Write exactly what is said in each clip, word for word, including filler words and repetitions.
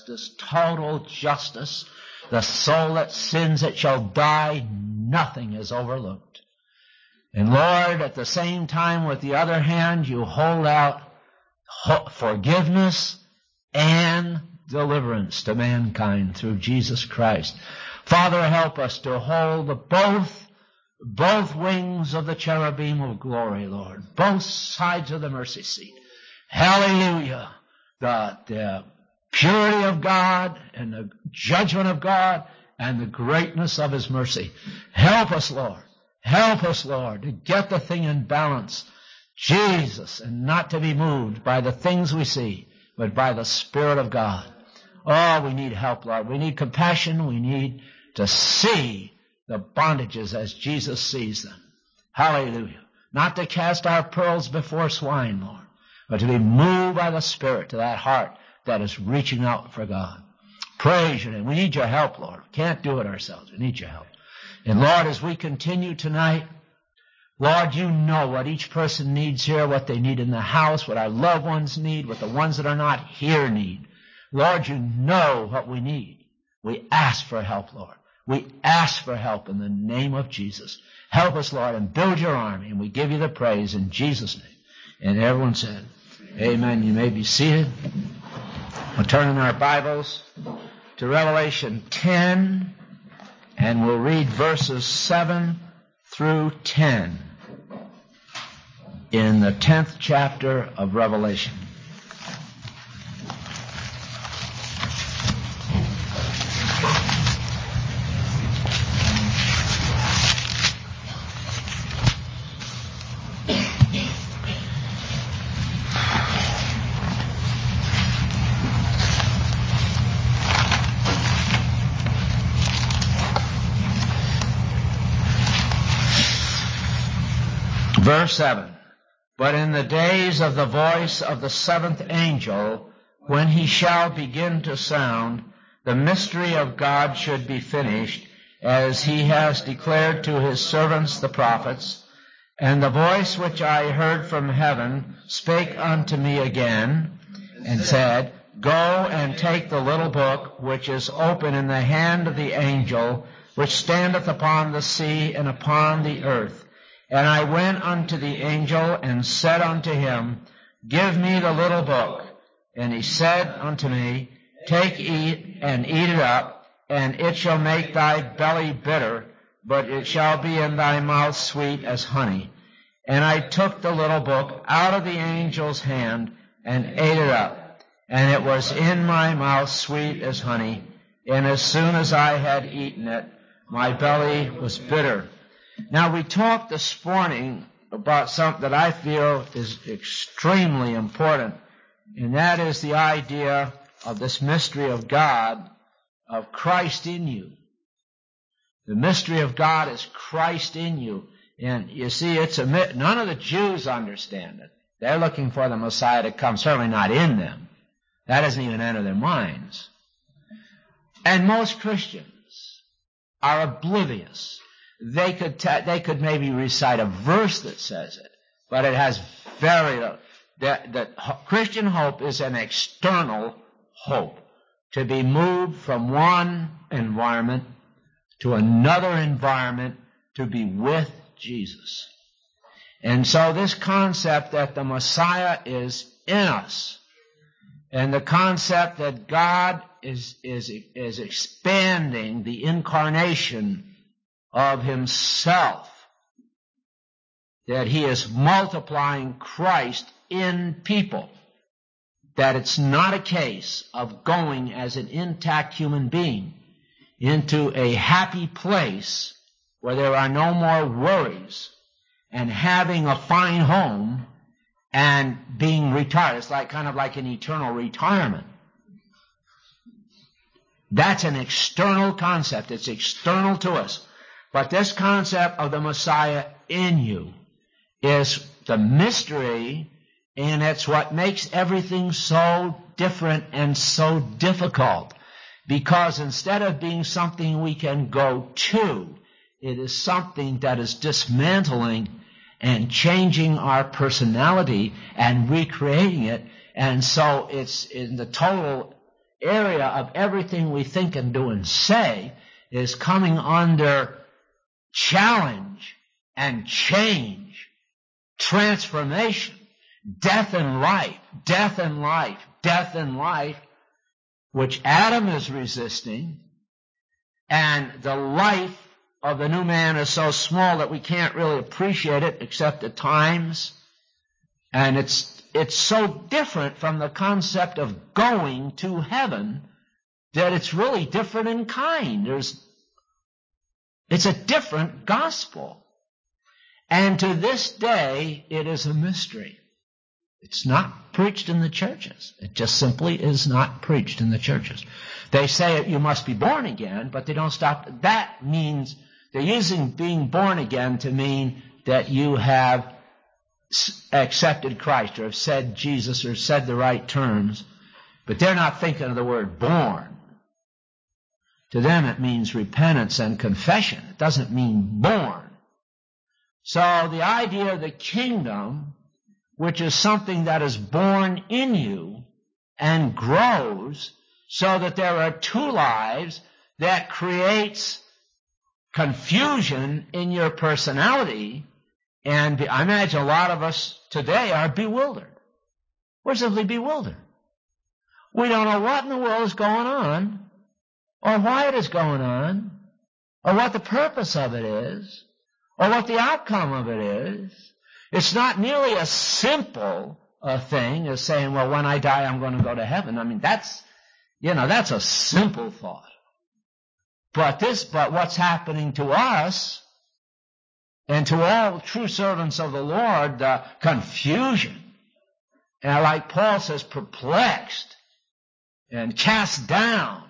this total justice. The soul that sins, it shall die. Nothing is overlooked. And Lord, at the same time, with the other hand, you hold out forgiveness and deliverance to mankind through Jesus Christ. Father, help us to hold both, both wings of the cherubim of glory, Lord, both sides of the mercy seat. Hallelujah. The, the purity of God and the judgment of God and the greatness of His mercy. Help us, Lord. Help us, Lord, to get the thing in balance. Jesus, and not to be moved by the things we see, but by the Spirit of God. Oh, we need help, Lord. We need compassion. We need to see the bondages as Jesus sees them. Hallelujah. Not to cast our pearls before swine, Lord, but to be moved by the Spirit to that heart that is reaching out for God. Praise your name. We need your help, Lord. We can't do it ourselves. We need your help. And Lord, as we continue tonight, Lord, you know what each person needs here, what they need in the house, what our loved ones need, what the ones that are not here need. Lord, you know what we need. We ask for help, Lord. We ask for help in the name of Jesus. Help us, Lord, and build your army, and we give you the praise in Jesus' name. And everyone said, amen. You may be seated. We'll turn in our Bibles to Revelation ten, and we'll read verses seven through ten in the tenth chapter of Revelation. Verse seven, but in the days of the voice of the seventh angel, when he shall begin to sound, the mystery of God should be finished, as he has declared to his servants the prophets. And the voice which I heard from heaven spake unto me again, and said, Go and take the little book which is open in the hand of the angel, which standeth upon the sea and upon the earth. And I went unto the angel and said unto him, Give me the little book. And he said unto me, Take, eat, and eat it up, and it shall make thy belly bitter, but it shall be in thy mouth sweet as honey. And I took the little book out of the angel's hand and ate it up, and it was in my mouth sweet as honey. And as soon as I had eaten it, my belly was bitter. Now, we talked this morning about something that I feel is extremely important, and that is the idea of this mystery of God, of Christ in you. The mystery of God is Christ in you. And you see, it's a none of the Jews understand it. They're looking for the Messiah to come, certainly not in them. That doesn't even enter their minds. And most Christians are oblivious. They could ta- they could maybe recite a verse that says it, but it has very little. That, that Christian hope is an external hope, to be moved from one environment to another environment to be with Jesus. And so this concept that the Messiah is in us, and the concept that God is is is expanding the incarnation of himself, that he is multiplying Christ in people, that it's not a case of going as an intact human being into a happy place where there are no more worries and having a fine home and being retired. It's like kind of like an eternal retirement. That's an external concept. It's external to us. But this concept of the Messiah in you is the mystery, and it's what makes everything so different and so difficult. Because instead of being something we can go to, it is something that is dismantling and changing our personality and recreating it. And so it's in the total area of everything we think and do and say is coming under challenge and change, transformation, death and life, death and life, death and life, which Adam is resisting, and the life of the new man is so small that we can't really appreciate it except at times. And it's it's so different from the concept of going to heaven that it's really different in kind. There's, it's a different gospel. And to this day, it is a mystery. It's not preached in the churches. It just simply is not preached in the churches. They say you must be born again, but they don't stop. That means they're using being born again to mean that you have accepted Christ or have said Jesus or said the right terms, but they're not thinking of the word born. To them it means repentance and confession. It doesn't mean born. So the idea of the kingdom, which is something that is born in you and grows so that there are two lives, that creates confusion in your personality. And I imagine a lot of us today are bewildered. We're simply bewildered. We don't know what in the world is going on, or why it is going on, or what the purpose of it is, or what the outcome of it is. It's not nearly as simple a thing as saying, well, when I die, I'm going to go to heaven. I mean, that's, you know, that's a simple thought. But this, but what's happening to us, and to all true servants of the Lord, the confusion, and like Paul says, perplexed, and cast down,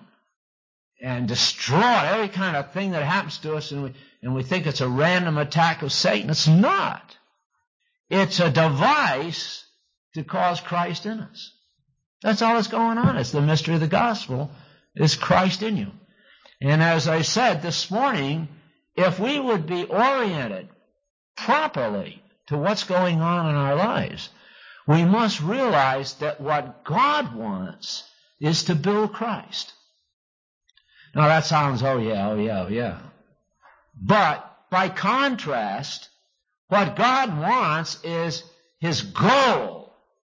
and destroyed, every kind of thing that happens to us, and we, and we think it's a random attack of Satan. It's not. It's a device to cause Christ in us. That's all that's going on. It's the mystery of the gospel, is Christ in you. And as I said this morning, if we would be oriented properly to what's going on in our lives, we must realize that what God wants is to build Christ. Now that sounds, oh yeah, oh yeah, oh yeah. But by contrast, what God wants is, His goal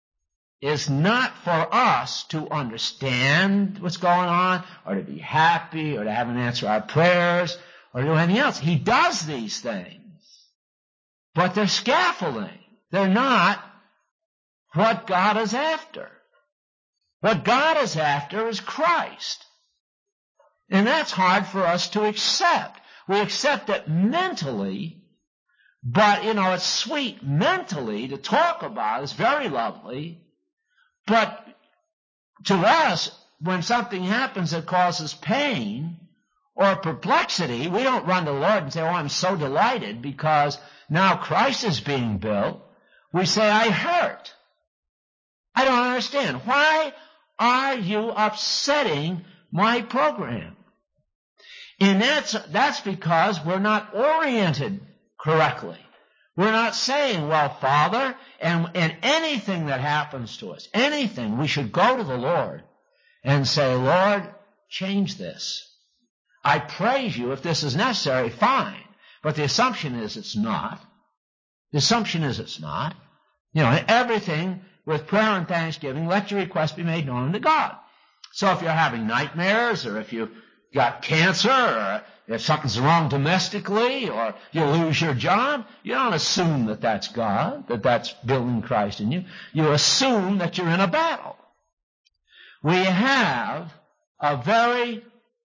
is not for us to understand what's going on, or to be happy, or to have Him answer our prayers, or do anything else. He does these things, but they're scaffolding. They're not what God is after. What God is after is Christ. And that's hard for us to accept. We accept it mentally, but, you know, it's sweet mentally to talk about. It's very lovely. But to us, when something happens that causes pain or perplexity, we don't run to the Lord and say, oh, I'm so delighted because now Christ is being built. We say, I hurt. I don't understand. Why are you upsetting my program? And that's, that's because we're not oriented correctly. We're not saying, well, Father, and, and anything that happens to us, anything, we should go to the Lord and say, Lord, change this. I praise you. If this is necessary, fine. But the assumption is it's not. The assumption is it's not. You know, everything with prayer and thanksgiving, let your request be made known to God. So if you're having nightmares, or if you got cancer, or if something's wrong domestically, or you lose your job, you don't assume that that's God, that that's building Christ in you. You assume that you're in a battle. We have a very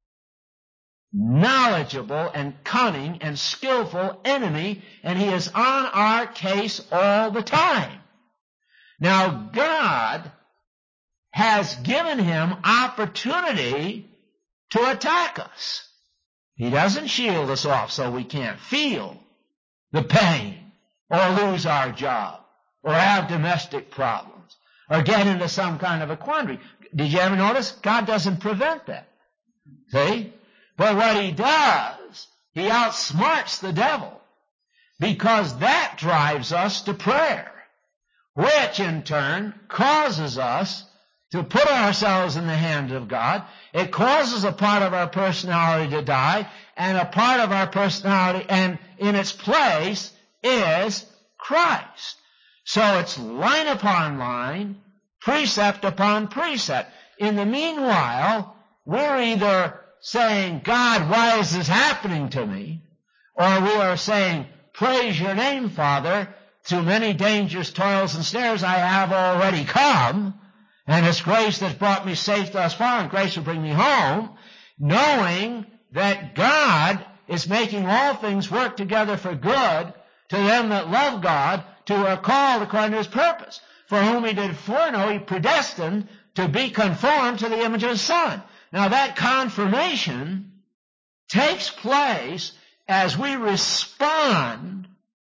knowledgeable and cunning and skillful enemy, and he is on our case all the time. Now, God has given him opportunity to attack us. He doesn't shield us off so we can't feel the pain, or lose our job, or have domestic problems, or get into some kind of a quandary. Did you ever notice? God doesn't prevent that. See? But what he does, he outsmarts the devil, because that drives us to prayer, which in turn causes us to put ourselves in the hand of God. It causes a part of our personality to die, and a part of our personality, and in its place is Christ. So it's line upon line, precept upon precept. In the meanwhile, we're either saying, God, why is this happening to me? Or we are saying, praise your name, Father, through many dangers, toils, and snares I have already come, and it's grace that's brought me safe thus far, and grace will bring me home, knowing that God is making all things work together for good to them that love God, to are called according to his purpose, for whom he did foreknow, he predestined to be conformed to the image of his Son. Now that confirmation takes place as we respond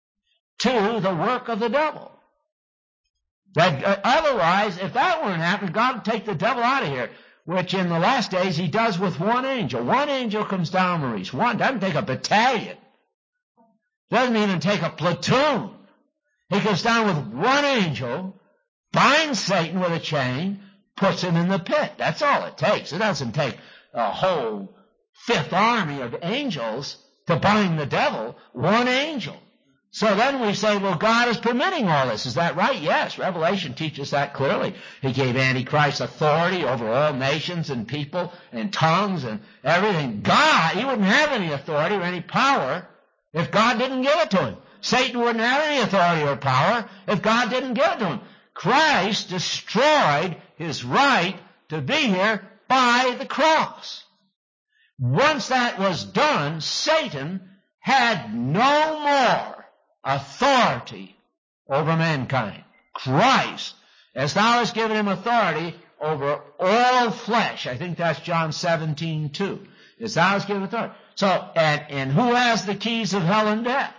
to the work of the devil. That, uh, otherwise, if that weren't happening, God would take the devil out of here, which in the last days he does with one angel. One angel comes down, Maurice. One doesn't take a battalion. Doesn't even take a platoon. He comes down with one angel, binds Satan with a chain, puts him in the pit. That's all it takes. It doesn't take a whole fifth army of angels to bind the devil. One angel. So then we say, well, God is permitting all this. Is that right? Yes. Revelation teaches that clearly. He gave Antichrist authority over all nations and people and tongues and everything. God, he wouldn't have any authority or any power if God didn't give it to him. Satan wouldn't have any authority or power if God didn't give it to him. Christ destroyed his right to be here by the cross. Once that was done, Satan had no more authority over mankind. Christ, as thou hast given him authority over all flesh. I think that's John seventeen two. As thou hast given authority. So, and, and who has the keys of hell and death?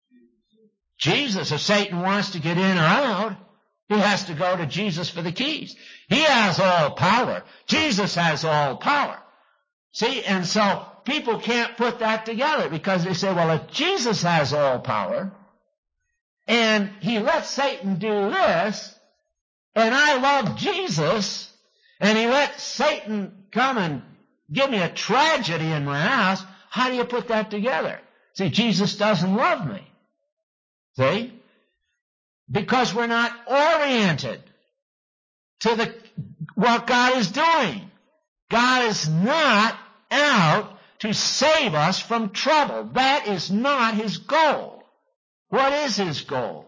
Jesus. If Satan wants to get in or out, he has to go to Jesus for the keys. He has all power. Jesus has all power. See, and so people can't put that together because they say, well, if Jesus has all power, and he lets Satan do this, and I love Jesus, and he lets Satan come and give me a tragedy in my house, how do you put that together? See, Jesus doesn't love me. See? Because we're not oriented to the what God is doing. God is not out to save us from trouble. That is not his goal. What is his goal?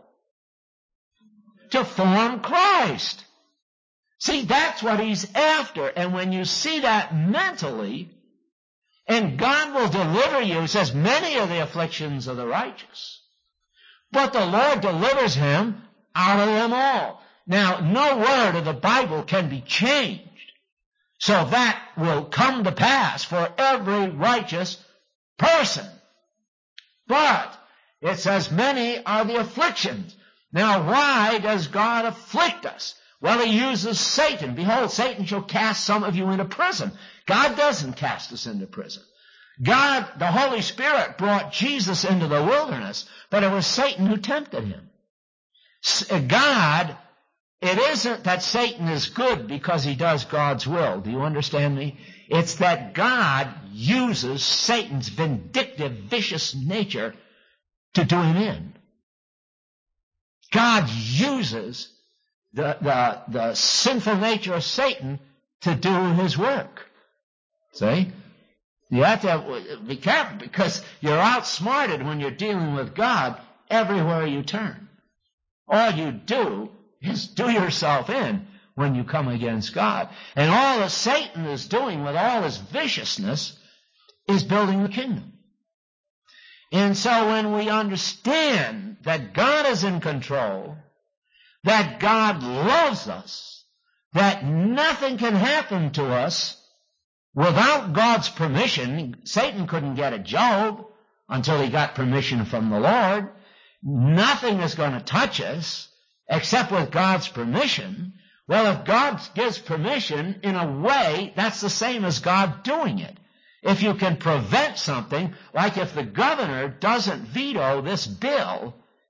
To form Christ. See, that's what he's after. And when you see that mentally, and God will deliver you, it says, many are the afflictions of the righteous, but the Lord delivers him out of them all. Now, no word of the Bible can be changed. So that will come to pass for every righteous person. But it says many are the afflictions. Now, why does God afflict us? Well, he uses Satan. Behold, Satan shall cast some of you into prison. God doesn't cast us into prison. God, the Holy Spirit, brought Jesus into the wilderness, but it was Satan who tempted him. God, it isn't that Satan is good because he does God's will. Do you understand me? It's that God uses Satan's vindictive, vicious nature to do him in. God uses the, the, the sinful nature of Satan to do his work. See? You have to be careful because you're outsmarted when you're dealing with God everywhere you turn. All you do is do yourself in when you come against God. And all that Satan is doing with all his viciousness is building the kingdom. And so when we understand that God is in control, that God loves us, that nothing can happen to us without God's permission. Satan couldn't get at Job until he got permission from the Lord. Nothing is going to touch us except with God's permission. Well, if God gives permission, in a way, that's the same as God doing it. If you can prevent something, like if the governor doesn't veto this bill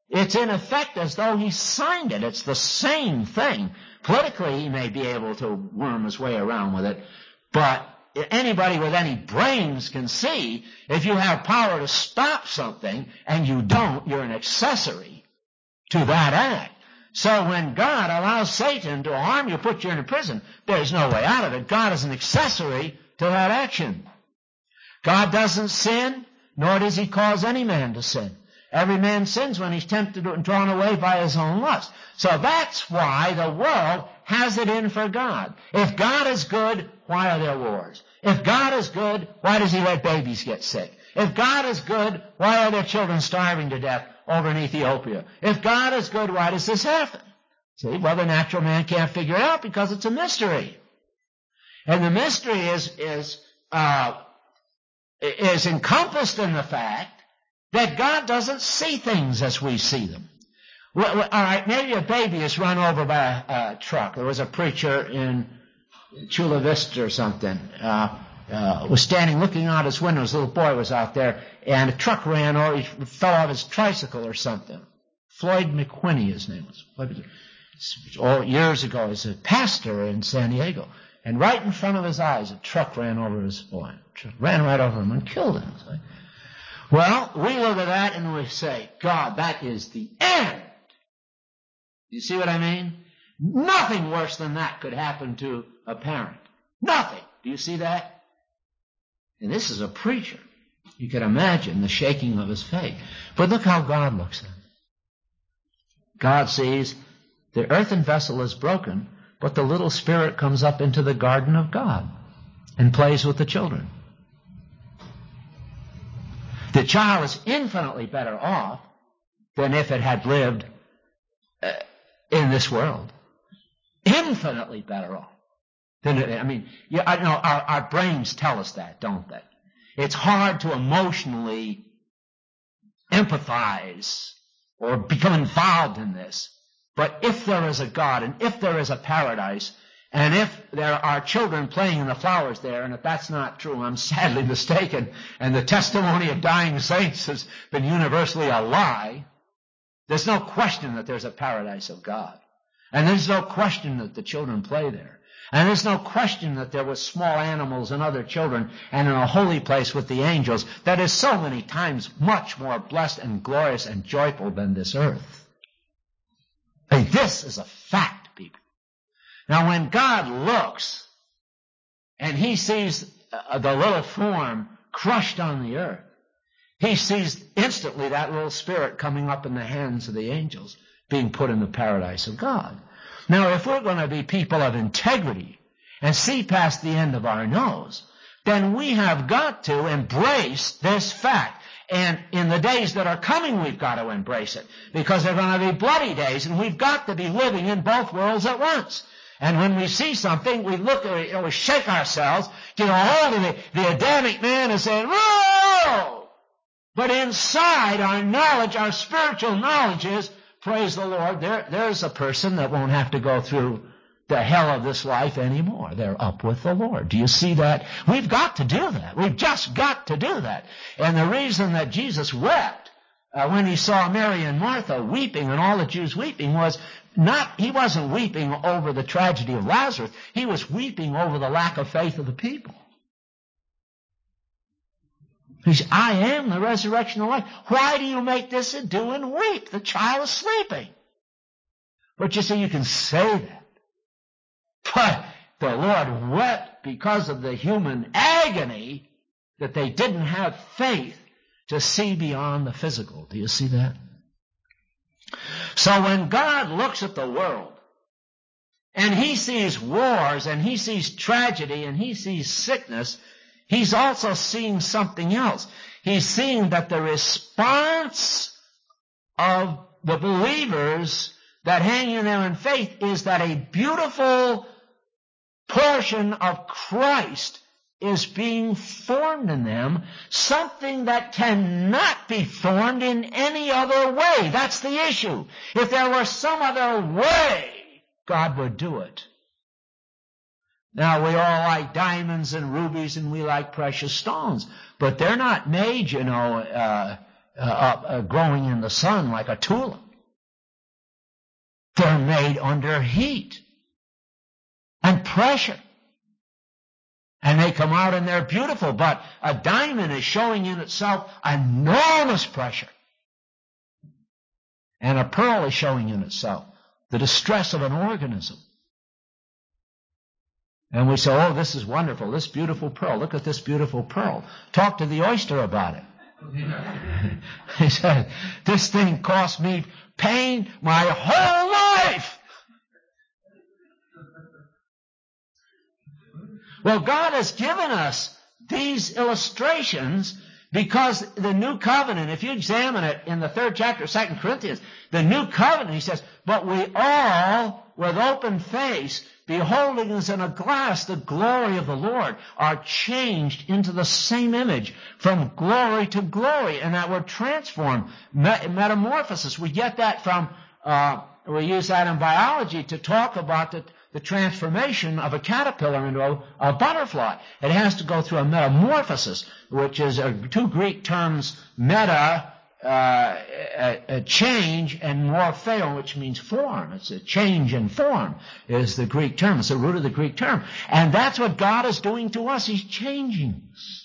It's in effect as though he signed it. It's the same thing. Politically, he may be able to worm his way around with it, but anybody with any brains can see if you have power to stop something and you don't, you're an accessory to that act. So when God allows Satan to harm you, put you in a prison, there's no way out of it. God is an accessory to that action. God doesn't sin, nor does he cause any man to sin. Every man sins when he's tempted and drawn away by his own lust. So that's why the world has it in for God. If God is good, why are there wars? If God is good, why does he let babies get sick? If God is good, why are there children starving to death over in Ethiopia? If God is good, why does this happen? See, well, the natural man can't figure it out because it's a mystery. And the mystery is, is, uh, is encompassed in the fact that God doesn't see things as we see them. Well, well, all right, maybe a baby is run over by a, a truck. There was a preacher in Chula Vista or something, uh, uh, was standing looking out his window. His little boy was out there, and a truck ran over. He fell off his tricycle or something. Floyd McQuinney, his name was. Oh, years ago, he was a pastor in San Diego. And right in front of his eyes, a truck ran over his boy. Ran right over him and killed him. Well, we look at that and we say, God, that is the end. You see what I mean? Nothing worse than that could happen to a parent. Nothing. Do you see that? And this is a preacher. You can imagine the shaking of his faith. But look how God looks at it. God sees the earthen vessel is broken, but the little spirit comes up into the garden of God and plays with the children. The child is infinitely better off than if it had lived uh, in this world. Infinitely better off. Than it, I mean, yeah, I know our, our brains tell us that, don't they? It's hard to emotionally empathize or become involved in this. But if there is a God, and if there is a paradise, and if there are children playing in the flowers there, and if that's not true, I'm sadly mistaken, and the testimony of dying saints has been universally a lie, there's no question that there's a paradise of God. And there's no question that the children play there. And there's no question that there were small animals and other children, and in a holy place with the angels that is so many times much more blessed and glorious and joyful than this earth. And this is a fact, people. Now, when God looks and he sees the little form crushed on the earth, he sees instantly that little spirit coming up in the hands of the angels, being put in the paradise of God. Now, if we're going to be people of integrity and see past the end of our nose, then we have got to embrace this fact. And in the days that are coming, we've got to embrace it, because they're going to be bloody days, and we've got to be living in both worlds at once. And when we see something, we look at it, we shake ourselves, get a hold of the, the Adamic man and say, whoa! But inside our knowledge, our spiritual knowledge is, praise the Lord, there, there's a person that won't have to go through the hell of this life anymore. They're up with the Lord. Do you see that? We've got to do that. We've just got to do that. And the reason that Jesus wept uh, when he saw Mary and Martha weeping and all the Jews weeping was not, he wasn't weeping over the tragedy of Lazarus. He was weeping over the lack of faith of the people. He said, I am the resurrection and life. Why do you make this ado and weep? The child is sleeping. But you see, you can say that. But the Lord wept because of the human agony that they didn't have faith to see beyond the physical. Do you see that? So when God looks at the world and he sees wars and he sees tragedy and he sees sickness, he's also seeing something else. He's seeing that the response of the believers that hang in there in faith is that a beautiful portion of Christ is being formed in them, something that cannot be formed in any other way. That's the issue. If there were some other way, God would do it. Now, we all like diamonds and rubies and we like precious stones, but they're not made, you know, uh, uh, uh, growing in the sun like a tulip. They're made under heat and pressure. And they come out and they're beautiful, but a diamond is showing in itself enormous pressure. And a pearl is showing in itself the distress of an organism. And we say, oh, this is wonderful, this beautiful pearl. Look at this beautiful pearl. Talk to the oyster about it. He said, this thing cost me pain my whole life. Well, God has given us these illustrations because the new covenant, if you examine it in the third chapter of Second Corinthians, the new covenant, he says, but we all, with open face, beholding as in a glass the glory of the Lord, are changed into the same image from glory to glory, and that we're transformed. Metamorphosis, we get that from, uh, we use that in biology to talk about the the transformation of a caterpillar into a, a butterfly. It has to go through a metamorphosis, which is uh, two Greek terms, meta, uh, a, a change, and morpheo, which means form. It's a change in form is the Greek term. It's the root of the Greek term. And that's what God is doing to us. He's changing us.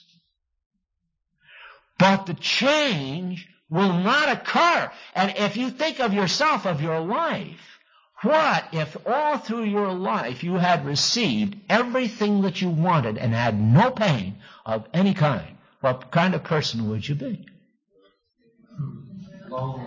But the change will not occur. And if you think of yourself, of your life, what if all through your life you had received everything that you wanted and had no pain of any kind? What kind of person would you be? Lonely.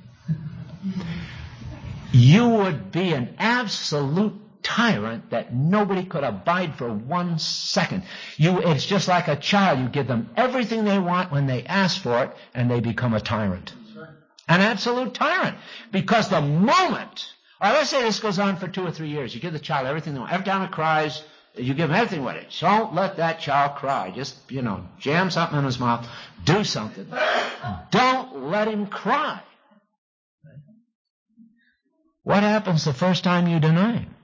You would be an absolute tyrant that nobody could abide for one second. You, it's just like a child. You give them everything they want when they ask for it, and they become a tyrant. An absolute tyrant. Because the moment... All right, let's say this goes on for two or three years. You give the child everything they want. Every time it cries, you give him everything with it. Don't let that child cry. Just, you know, jam something in his mouth. Do something. Don't let him cry. What happens the first time you deny him?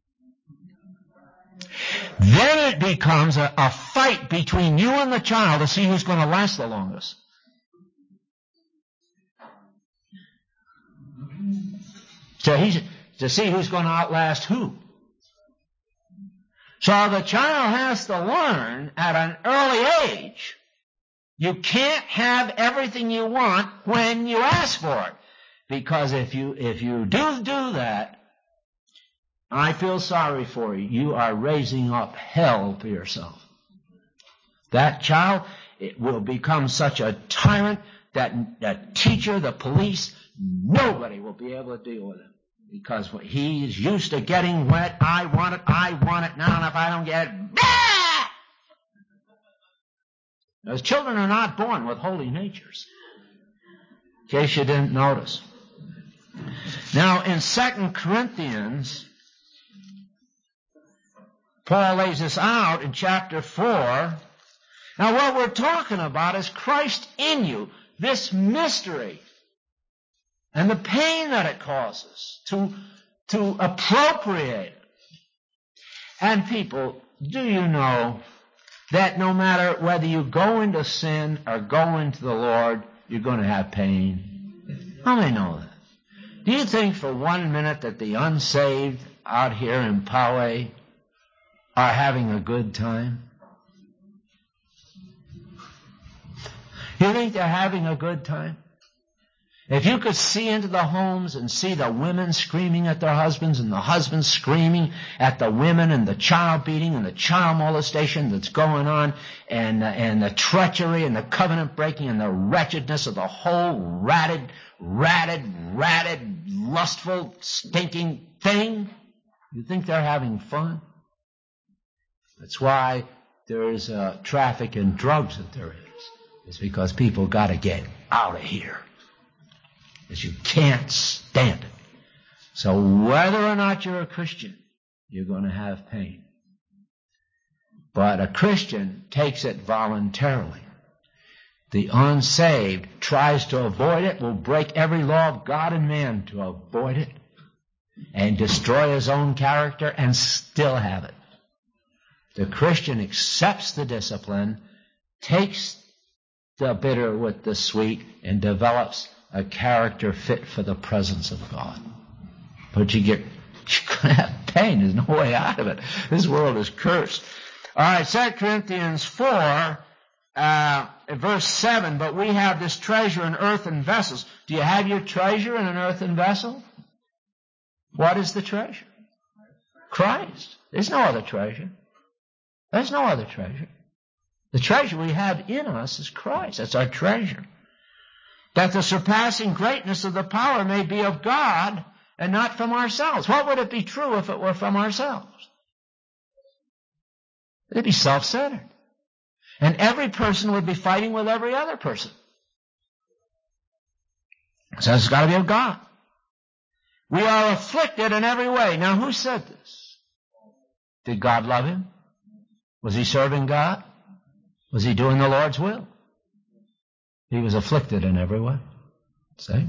Then it becomes a, a fight between you and the child to see who's going to last the longest. So he's to see who's going to outlast who. So the child has to learn at an early age, you can't have everything you want when you ask for it. Because if you if you do do that, I feel sorry for you. You are raising up hell for yourself. That child, it will become such a tyrant that the teacher, the police, nobody will be able to deal with him. Because he's used to getting wet. I want it, I want it now, and if I don't get it, bah! Those children are not born with holy natures. In case you didn't notice. Now, in Second Corinthians, Paul lays this out in chapter four. Now, what we're talking about is Christ in you, this mystery. And the pain that it causes to, to appropriate it. And people, do you know that no matter whether you go into sin or go into the Lord, you're going to have pain? How many know that? Do you think for one minute that the unsaved out here in Poway are having a good time? You think they're having a good time? If you could see into the homes and see the women screaming at their husbands and the husbands screaming at the women and the child beating and the child molestation that's going on and, uh, and the treachery and the covenant breaking and the wretchedness of the whole ratted, ratted, ratted, lustful, stinking thing, you think they're having fun? That's why there is uh, traffic in drugs that there is. It's because people got to get out of here. Because you can't stand it. So whether or not you're a Christian, you're going to have pain. But a Christian takes it voluntarily. The unsaved tries to avoid it, will break every law of God and man to avoid it, and destroy his own character and still have it. The Christian accepts the discipline, takes the bitter with the sweet and develops a character fit for the presence of God. But you get, you're going to have pain. There's no way out of it. This world is cursed. All right, Second Corinthians four, uh, verse seven, but we have this treasure in earthen vessels. Do you have your treasure in an earthen vessel? What is the treasure? Christ. There's no other treasure. There's no other treasure. The treasure we have in us is Christ. That's our treasure. That the surpassing greatness of the power may be of God and not from ourselves. What would it be true if it were from ourselves? It'd be self-centered. And every person would be fighting with every other person. So it's got to be of God. We are afflicted in every way. Now, who said this? Did God love him? Was he serving God? Was he doing the Lord's will? He was afflicted in every way. See?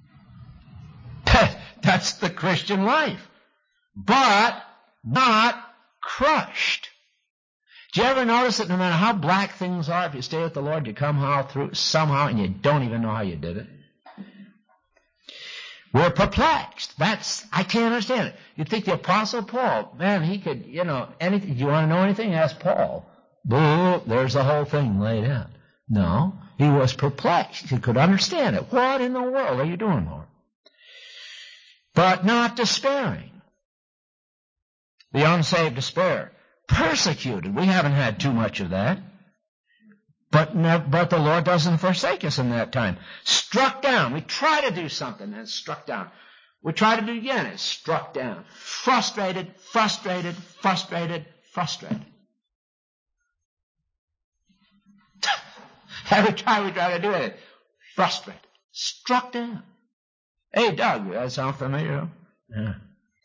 That's the Christian life. But not crushed. Do you ever notice that no matter how black things are, if you stay with the Lord, you come how through somehow and you don't even know how you did it? We're perplexed. That's, I can't understand it. You'd think the Apostle Paul, man, he could, you know, anything. Do you want to know anything? Ask Paul. Boo, there's the whole thing laid out. No, he was perplexed. He could understand it. What in the world are you doing, Lord? But not despairing. The unsaved despair. Persecuted. We haven't had too much of that. But, never, but the Lord doesn't forsake us in that time. Struck down. We try to do something and it's struck down. We try to do it again, it's struck down. Frustrated, frustrated, frustrated, frustrated. Every time we try to do it, frustrated, struck down. Hey, Doug, that sound familiar? Yeah.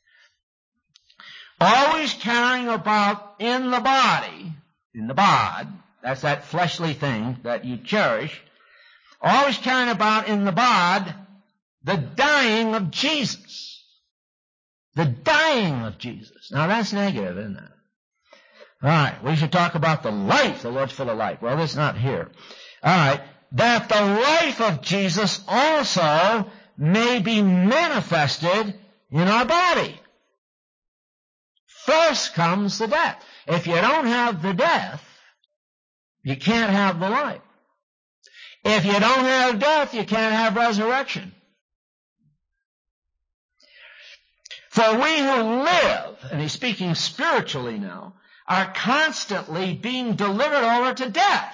Always carrying about in the body, in the bod, that's that fleshly thing that you cherish, always carrying about in the bod the dying of Jesus. The dying of Jesus. Now that's negative, isn't it? All right, we should talk about the life. The Lord's full of life. Well, that's not here. All right, that the life of Jesus also may be manifested in our body. First comes the death. If you don't have the death, you can't have the life. If you don't have death, you can't have resurrection. For we who live, and he's speaking spiritually now, are constantly being delivered over to death.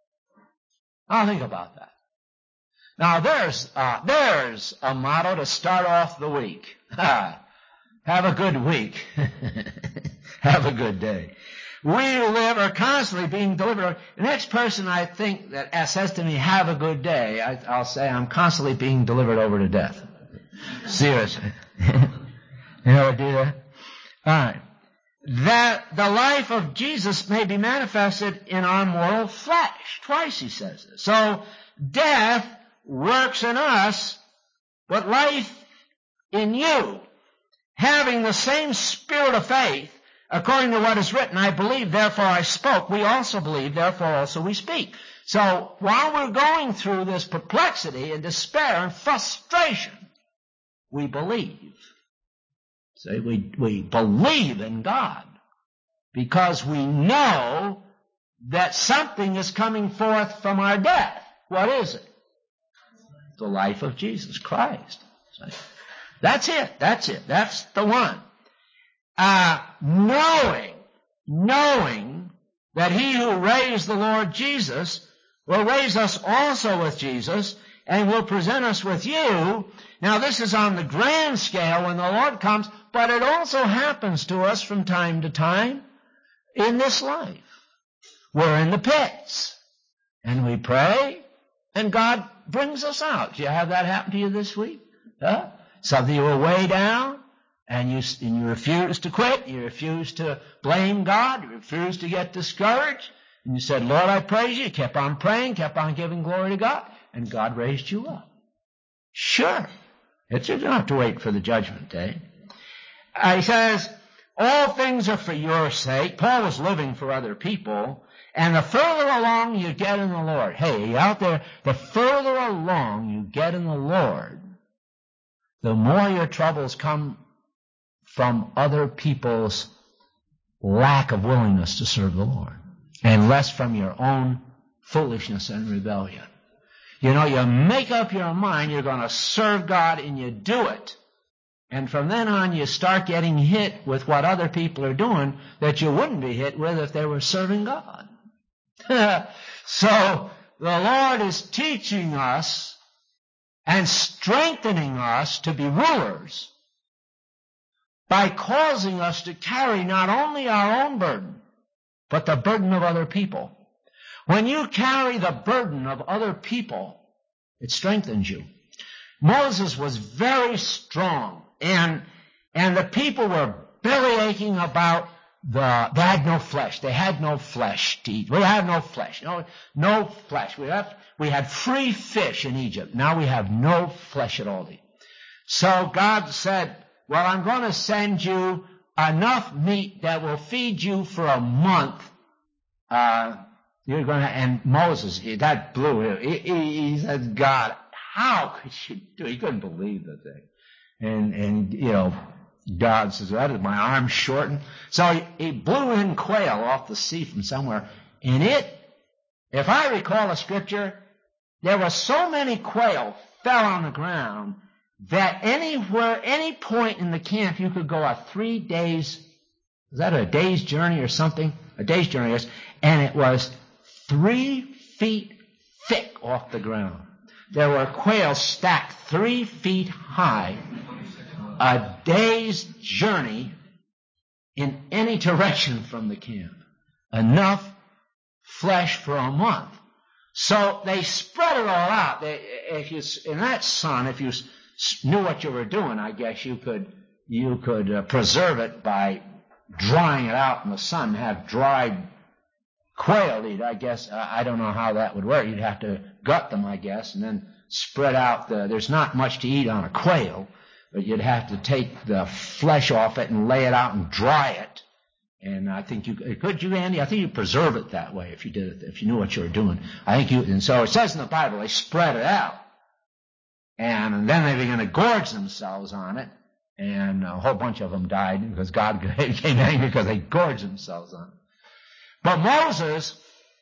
Now think about that. Now there's, uh, there's a motto to start off the week. Have a good week. Have a good day. We who live are constantly being delivered. The next person I think that says to me, have a good day, I, I'll say, I'm constantly being delivered over to death. Seriously. You ever do that? All right. That the life of Jesus may be manifested in our mortal flesh. Twice he says this. So death works in us, but life in you. Having the same spirit of faith, according to what is written, I believe, therefore I spoke. We also believe, therefore also we speak. So while we're going through this perplexity and despair and frustration, we believe. See, we, we believe in God because we know that something is coming forth from our death. What is it? The life of Jesus Christ. See? That's it. That's it. That's the one. Uh, knowing, knowing that he who raised the Lord Jesus will raise us also with Jesus and will present us with you. Now this is on the grand scale when the Lord comes, but it also happens to us from time to time in this life. We're in the pits and we pray and God brings us out. Do you have that happen to you this week? Huh? Some of you were way down, and you, and you refused to quit. You refused to blame God. You refused to get discouraged. And you said, Lord, I praise you. You kept on praying, kept on giving glory to God, and God raised you up. Sure. It's, you don't have to wait for the judgment day. Uh, he says, all things are for your sake. Paul was living for other people, And the further along you get in the Lord, hey, out there, the further along you get in the Lord, the more your troubles come from other people's lack of willingness to serve the Lord, and less from your own foolishness and rebellion. You know, you make up your mind you're going to serve God, and you do it. And from then on, you start getting hit with what other people are doing that you wouldn't be hit with if they were serving God. So the Lord is teaching us and strengthening us to be rulers by causing us to carry not only our own burden, but the burden of other people. When you carry the burden of other people, it strengthens you. Moses was very strong, and and the people were belly aching about the, they had no flesh. They had no flesh to eat. We had no flesh. No, no flesh. We had, we had free fish in Egypt. Now we have no flesh at all to eat. So God said, well, I'm going to send you enough meat that will feed you for a month. Uh, you're going to, and Moses, that blew him. He, he, he said, God, how could you do it? He couldn't believe the thing. And, and, you know, God says, that is my arm shortened. So he, he blew in quail off the sea from somewhere. And it, if I recall the scripture, there were so many quail fell on the ground that anywhere, any point in the camp, you could go a three days, was that a day's journey or something? A day's journey, yes. And it was three feet thick off the ground. There were quail stacked three feet high, a day's journey in any direction from the camp. Enough flesh for a month. So they spread it all out. They, if you, in that sun, if you knew what you were doing, I guess you could you could uh, preserve it by drying it out in the sun, have dried quail eat. I guess uh, I don't know how that would work. You'd have to gut them, I guess, and then spread out the. There's not much to eat on a quail, but you'd have to take the flesh off it and lay it out and dry it. And I think you could you, Andy. I think you preserve it that way if you did it, if you knew what you were doing. I think you. And so it says in the Bible, they spread it out. And then they began to gorge themselves on it, and a whole bunch of them died because God became angry because they gorged themselves on it. But Moses,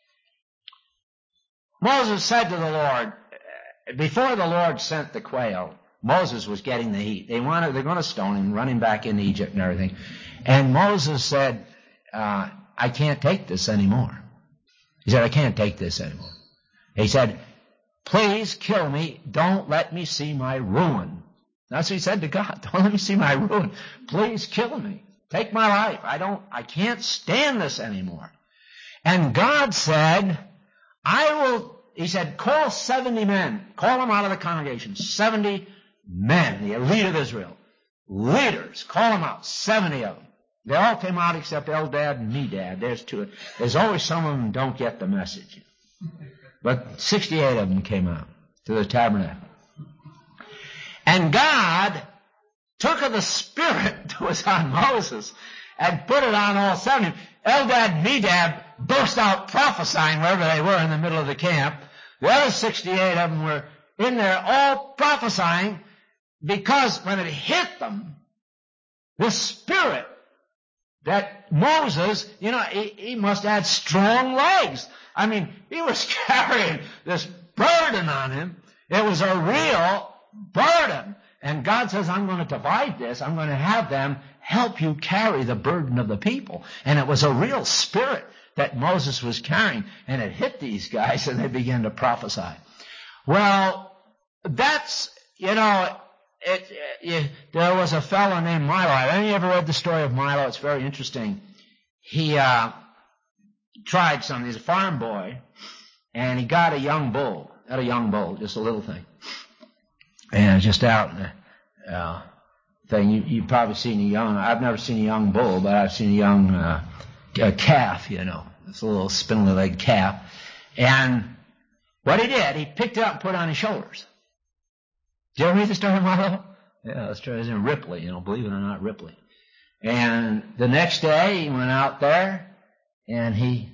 Moses said to the Lord, before the Lord sent the quail, Moses was getting the heat. They wanted, they're going to stone him, run him back into Egypt and everything. And Moses said, uh, I can't take this anymore. He said, I can't take this anymore. He said, please kill me. Don't let me see my ruin. That's what he said to God. Don't let me see my ruin. Please kill me. Take my life. I don't, I can't stand this anymore. And God said, I will, he said, call seventy men. Call them out of the congregation. seventy men, the elite of Israel. Leaders. Call them out. seventy of them. They all came out except Eldad and Medad. There's two. There's always some of them who don't get the message. But sixty-eight of them came out to the tabernacle. And God took of the spirit that was on Moses and put it on all seventy. Eldad and Medad burst out prophesying wherever they were in the middle of the camp. The other sixty-eight of them were in there all prophesying because when it hit them, the spirit that Moses, you know, he, he must have had strong legs. I mean, he was carrying this burden on him. It was a real burden. And God says, I'm going to divide this. I'm going to have them help you carry the burden of the people. And it was a real spirit that Moses was carrying. And it hit these guys and they began to prophesy. Well, that's, you know, it, it, there was a fellow named Milo. Have you ever read the story of Milo? It's very interesting. He uh, tried something. He's a farm boy. And he got a young bull. Got a young bull, just a little thing. And just out in the uh, thing, you, you've probably seen a young, I've never seen a young bull, but I've seen a young uh, a calf, you know. It's a little spindly-legged calf. And what he did, he picked it up and put it on his shoulders. Did you ever read the story of Milo? Yeah, the story is in Ripley, you know, believe it or not, Ripley. And the next day, he went out there, and he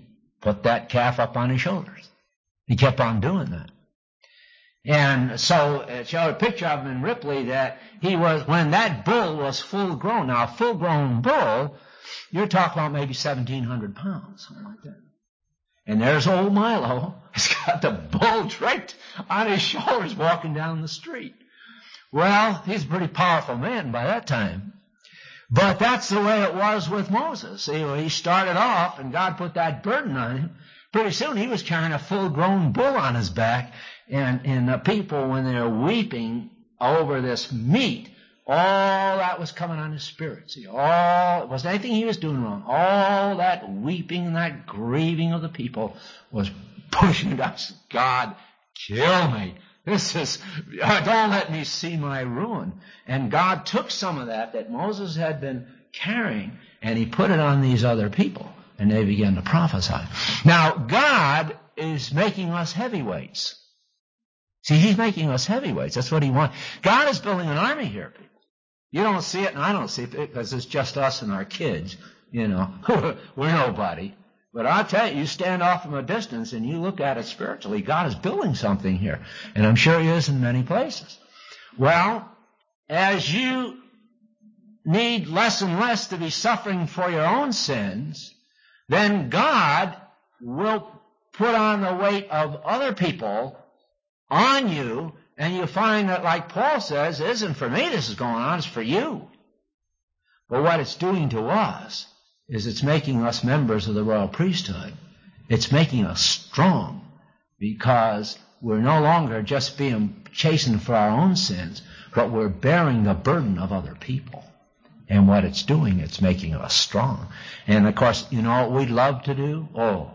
put that calf up on his shoulders. He kept on doing that. And so it showed a picture of him in Ripley that he was, when that bull was full grown. Now, a full grown bull, you're talking about maybe seventeen hundred pounds, something like that. And there's old Milo. He's got the bull draped on his shoulders walking down the street. Well, he's a pretty powerful man by that time. But that's the way it was with Moses. He, he started off, and God put that burden on him. Pretty soon he was carrying a full-grown bull on his back, and, and the people, when they're weeping over this meat, all that was coming on his spirit. See, all, it wasn't anything he was doing wrong. All that weeping and that grieving of the people was pushing us. God, kill me. This is, don't let me see my ruin. And God took some of that that Moses had been carrying, and he put it on these other people, and they began to prophesy. Now, God is making us heavyweights. See, he's making us heavyweights. That's what he wants. God is building an army here, people. You don't see it, and I don't see it, because it's just us and our kids. You know, we're nobody. But I'll tell you, you stand off from a distance and you look at it spiritually, God is building something here. And I'm sure he is in many places. Well, as you need less and less to be suffering for your own sins, then God will put on the weight of other people on you, and you find that, like Paul says, it isn't for me this is going on, it's for you. But what it's doing to us is it's making us members of the royal priesthood. It's making us strong, because we're no longer just being chastened for our own sins, but we're bearing the burden of other people. And what it's doing, it's making us strong. And of course, you know what we'd love to do? Oh,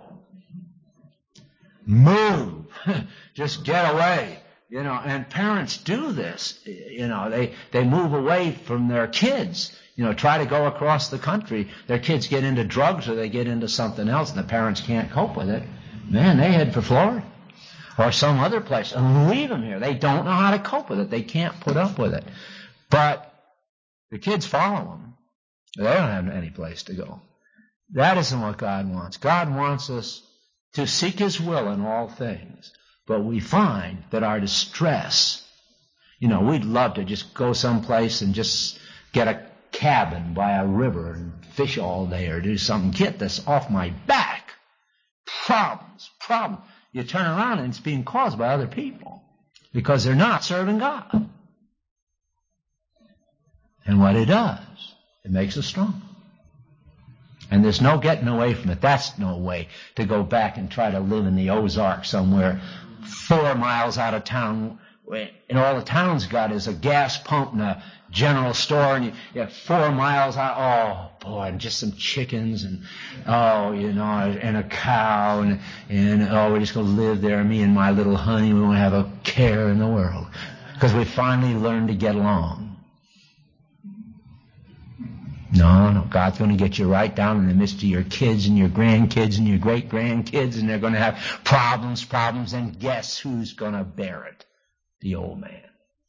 move. Just get away. You know, and parents do this. You know, they, they move away from their kids. You know, try to go across the country. Their kids get into drugs or they get into something else, and the parents can't cope with it. Man, they head for Florida or some other place and leave them here. They don't know how to cope with it. They can't put up with it. But the kids follow them. They don't have any place to go. That isn't what God wants. God wants us to seek his will in all things. But we find that our distress, you know, we'd love to just go someplace and just get a cabin by a river and fish all day or do something. Get this off my back. Problems, problems. You turn around and it's being caused by other people because they're not serving God. And what it does, it makes us strong. And there's no getting away from it. That's no way to go back and try to live in the Ozarks somewhere four miles out of town, and all the town's got is a gas pump and a general store, and you, you have four miles out. Oh boy, and just some chickens, and oh, you know, and a cow, and and oh, we're just gonna live there. Me and my little honey, we won't have a care in the world because we finally learned to get along. No, no, God's going to get you right down in the midst of your kids and your grandkids and your great-grandkids, and they're going to have problems, problems, and guess who's going to bear it? The old man.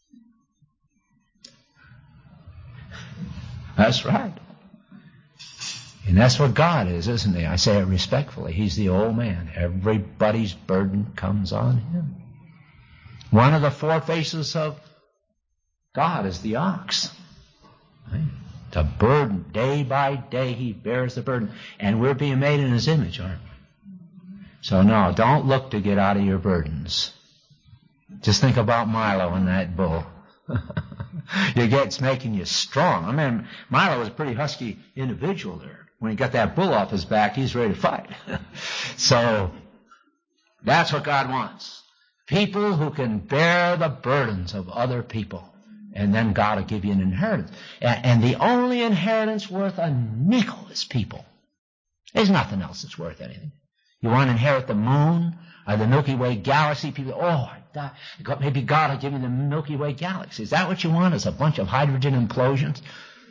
That's right. And that's what God is, isn't he? I say it respectfully. He's the old man. Everybody's burden comes on him. One of the four faces of God is the ox. Right? The burden, day by day, he bears the burden. And we're being made in his image, aren't we? So no, don't look to get out of your burdens. Just think about Milo and that bull. you get, it's making you strong. I mean, Milo was a pretty husky individual there. When he got that bull off his back, he's ready to fight. So that's what God wants. People who can bear the burdens of other people. And then God will give you an inheritance. And the only inheritance worth a nickel is people. There's nothing else that's worth anything. You want to inherit the moon or the Milky Way galaxy? People, oh, God, maybe God will give you the Milky Way galaxy. Is that what you want? Is a bunch of hydrogen implosions?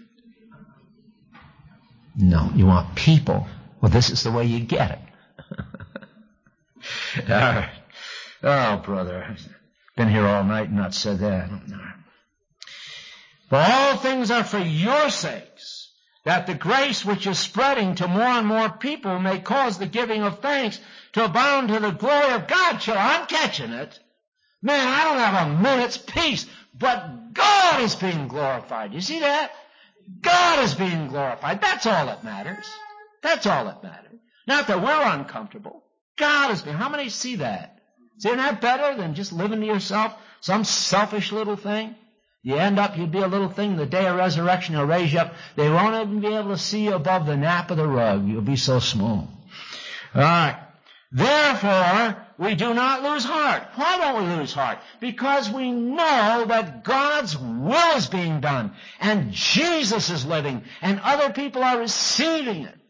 No, you want people. Well, this is the way you get it. All right. Oh, brother. Been here all night and not said that. But all things are for your sakes, that the grace which is spreading to more and more people may cause the giving of thanks to abound to the glory of God. Sure, I'm catching it. Man, I don't have a minute's peace, but God is being glorified. You see that? God is being glorified. That's all that matters. That's all that matters. Not that we're uncomfortable. God is being. How many see that? Isn't that better than just living to yourself? Some selfish little thing? You end up, you'd be a little thing, the day of resurrection, they'll raise you up. They won't even be able to see you above the nap of the rug. You'll be so small. All right. Therefore, we do not lose heart. Why don't we lose heart? Because we know that God's will is being done, and Jesus is living, and other people are receiving it.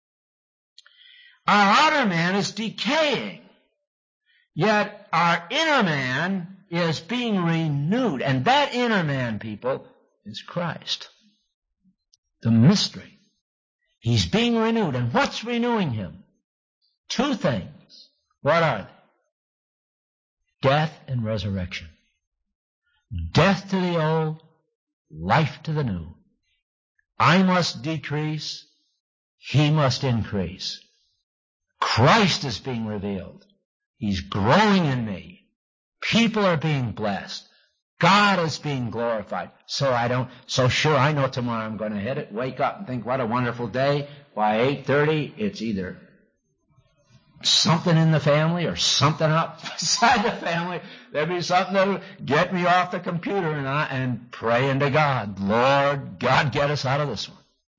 Our outer man is decaying, yet our inner man is being renewed. And that inner man, people, is Christ. The mystery. He's being renewed. And what's renewing him? Two things. What are they? Death and resurrection. Death to the old, life to the new. I must decrease, he must increase. Christ is being revealed. He's growing in me. People are being blessed. God is being glorified. So I don't, so sure, I know tomorrow I'm going to hit it, wake up and think, what a wonderful day. By eight thirty, it's either something in the family or something outside the family. There'll be something that'll get me off the computer and, I, and praying to God. Lord, God, get us out of this one.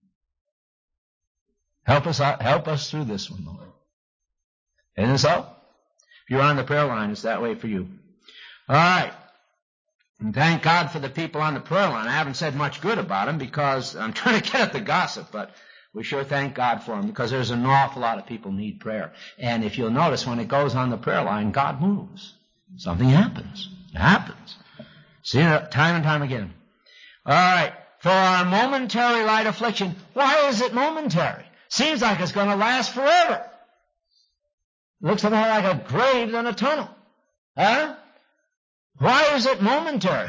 Help us out, help us through this one, Lord. Isn't it so? If you're on the prayer line, it's that way for you. All right. And thank God for the people on the prayer line. I haven't said much good about them because I'm trying to get at the gossip, but we sure thank God for them because there's an awful lot of people need prayer. And if you'll notice, when it goes on the prayer line, God moves. Something happens. It happens. See it time and time again. All right. For our momentary light affliction, why is it momentary? Seems like it's going to last forever. Looks more like a grave than a tunnel. Huh? Why is it momentary?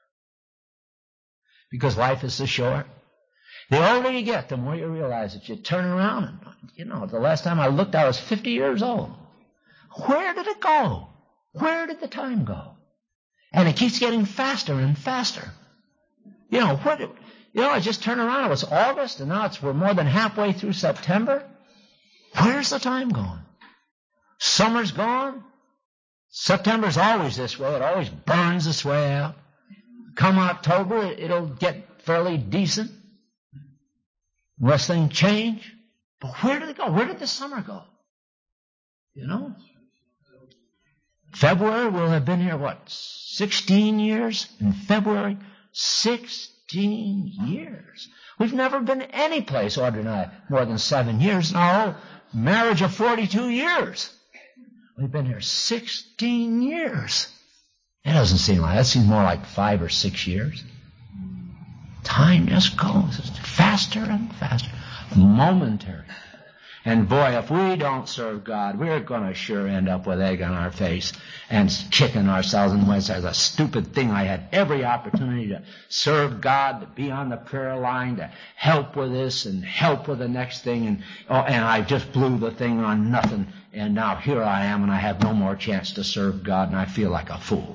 Because life is so short. The older you get, the more you realize that you turn around and, you know, the last time I looked, I was fifty years old. Where did it go? Where did the time go? And it keeps getting faster and faster. You know, what, you know, I just turned around, it was August, and now it's, we're more than halfway through September. Where's the time going? Summer's gone. September's always this way. It always burns its way out. Come October, it'll get fairly decent. Unless things change. But where did it go? Where did the summer go? You know? February, we'll have been here, what, sixteen years? In February, sixteen years. We've never been any place, Audrey and I, more than seven years. In our whole marriage of forty-two years. We've been here sixteen years. It doesn't seem like that. It seems more like five or six years. Time just goes faster and faster. Momentary. And boy, if we don't serve God, we're going to sure end up with egg on our face and kicking ourselves in the way. It's a stupid thing. I had every opportunity to serve God, to be on the prayer line, to help with this and help with the next thing. And, oh, and I just blew the thing on nothing. And now here I am, and I have no more chance to serve God, and I feel like a fool.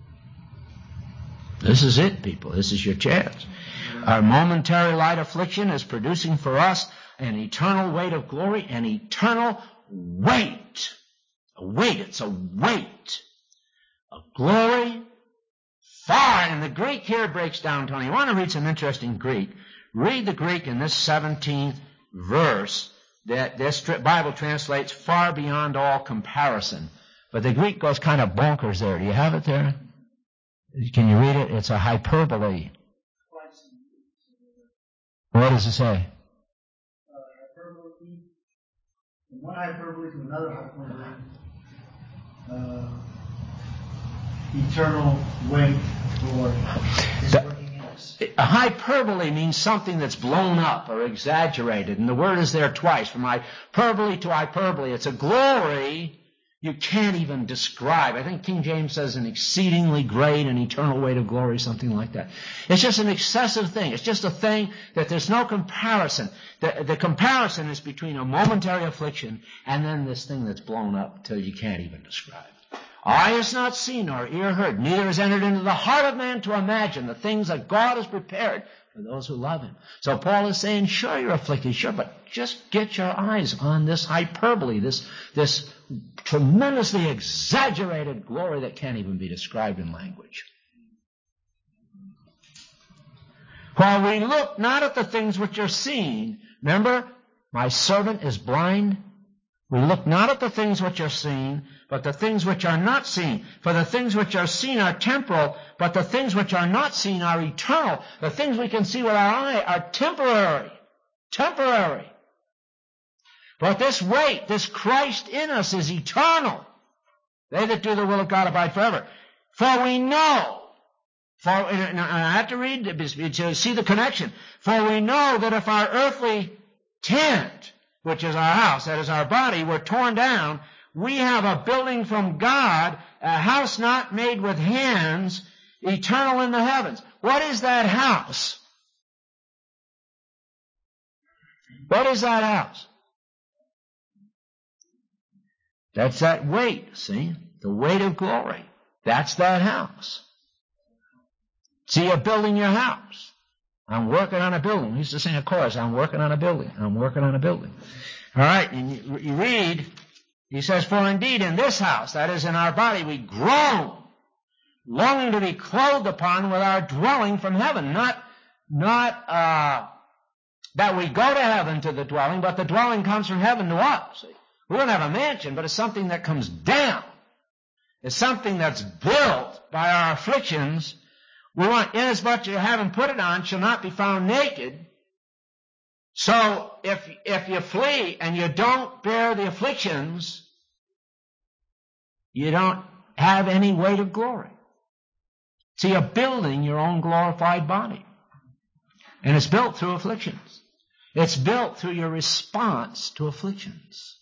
This is it, people. This is your chance. Our momentary light affliction is producing for us an eternal weight of glory, an eternal weight. A weight, it's a weight. A glory far. And the Greek here breaks down, Tony. You want to read some interesting Greek? Read the Greek in this seventeenth verse that this Bible translates far beyond all comparison. But the Greek goes kind of bonkers there. Do you have it there? Can you read it? It's a hyperbole. What does it say? Uh, hyperbole. From one hyperbole to another hyperbole. Uh, eternal weight glory is working in us. A hyperbole means something that's blown up or exaggerated, and the word is there twice. From hyperbole to hyperbole, it's a glory. you can't even describe. I think King James says an exceedingly great and eternal weight of glory, something like that. It's just an excessive thing. It's just a thing that there's no comparison. The, the comparison is between a momentary affliction and then this thing that's blown up till you can't even describe. Eye has not seen nor ear heard, neither has entered into the heart of man to imagine the things that God has prepared for those who love him. So Paul is saying, sure, you're afflicted, sure, but just get your eyes on this hyperbole, this, this tremendously exaggerated glory that can't even be described in language. While we look not at the things which are seen, remember, my servant is blind. We look not at the things which are seen, but the things which are not seen. For the things which are seen are temporal, but the things which are not seen are eternal. The things we can see with our eye are temporary. Temporary. But this weight, this Christ in us is eternal. They that do the will of God abide forever. For we know, for, and I have to read to see the connection. For we know that if our earthly tent, which is our house, that is our body, were torn down, we have a building from God, a house not made with hands, eternal in the heavens. What is that house? What is that house? That's that weight, see? The weight of glory. That's that house. See, you're building your house. I'm working on a building. We used to sing a chorus, I'm working on a building. I'm working on a building. All right, and you, you read, he says, for indeed in this house, that is in our body, we groan, longing to be clothed upon with our dwelling from heaven. Not, not uh, that we go to heaven to the dwelling, but the dwelling comes from heaven to us. See? We don't have a mansion, but it's something that comes down. It's something that's built by our afflictions. We want, inasmuch as you haven't put it on, shall not be found naked. So if, if you flee and you don't bear the afflictions, you don't have any weight of glory. See, you're building your own glorified body. And it's built through afflictions. It's built through your response to afflictions.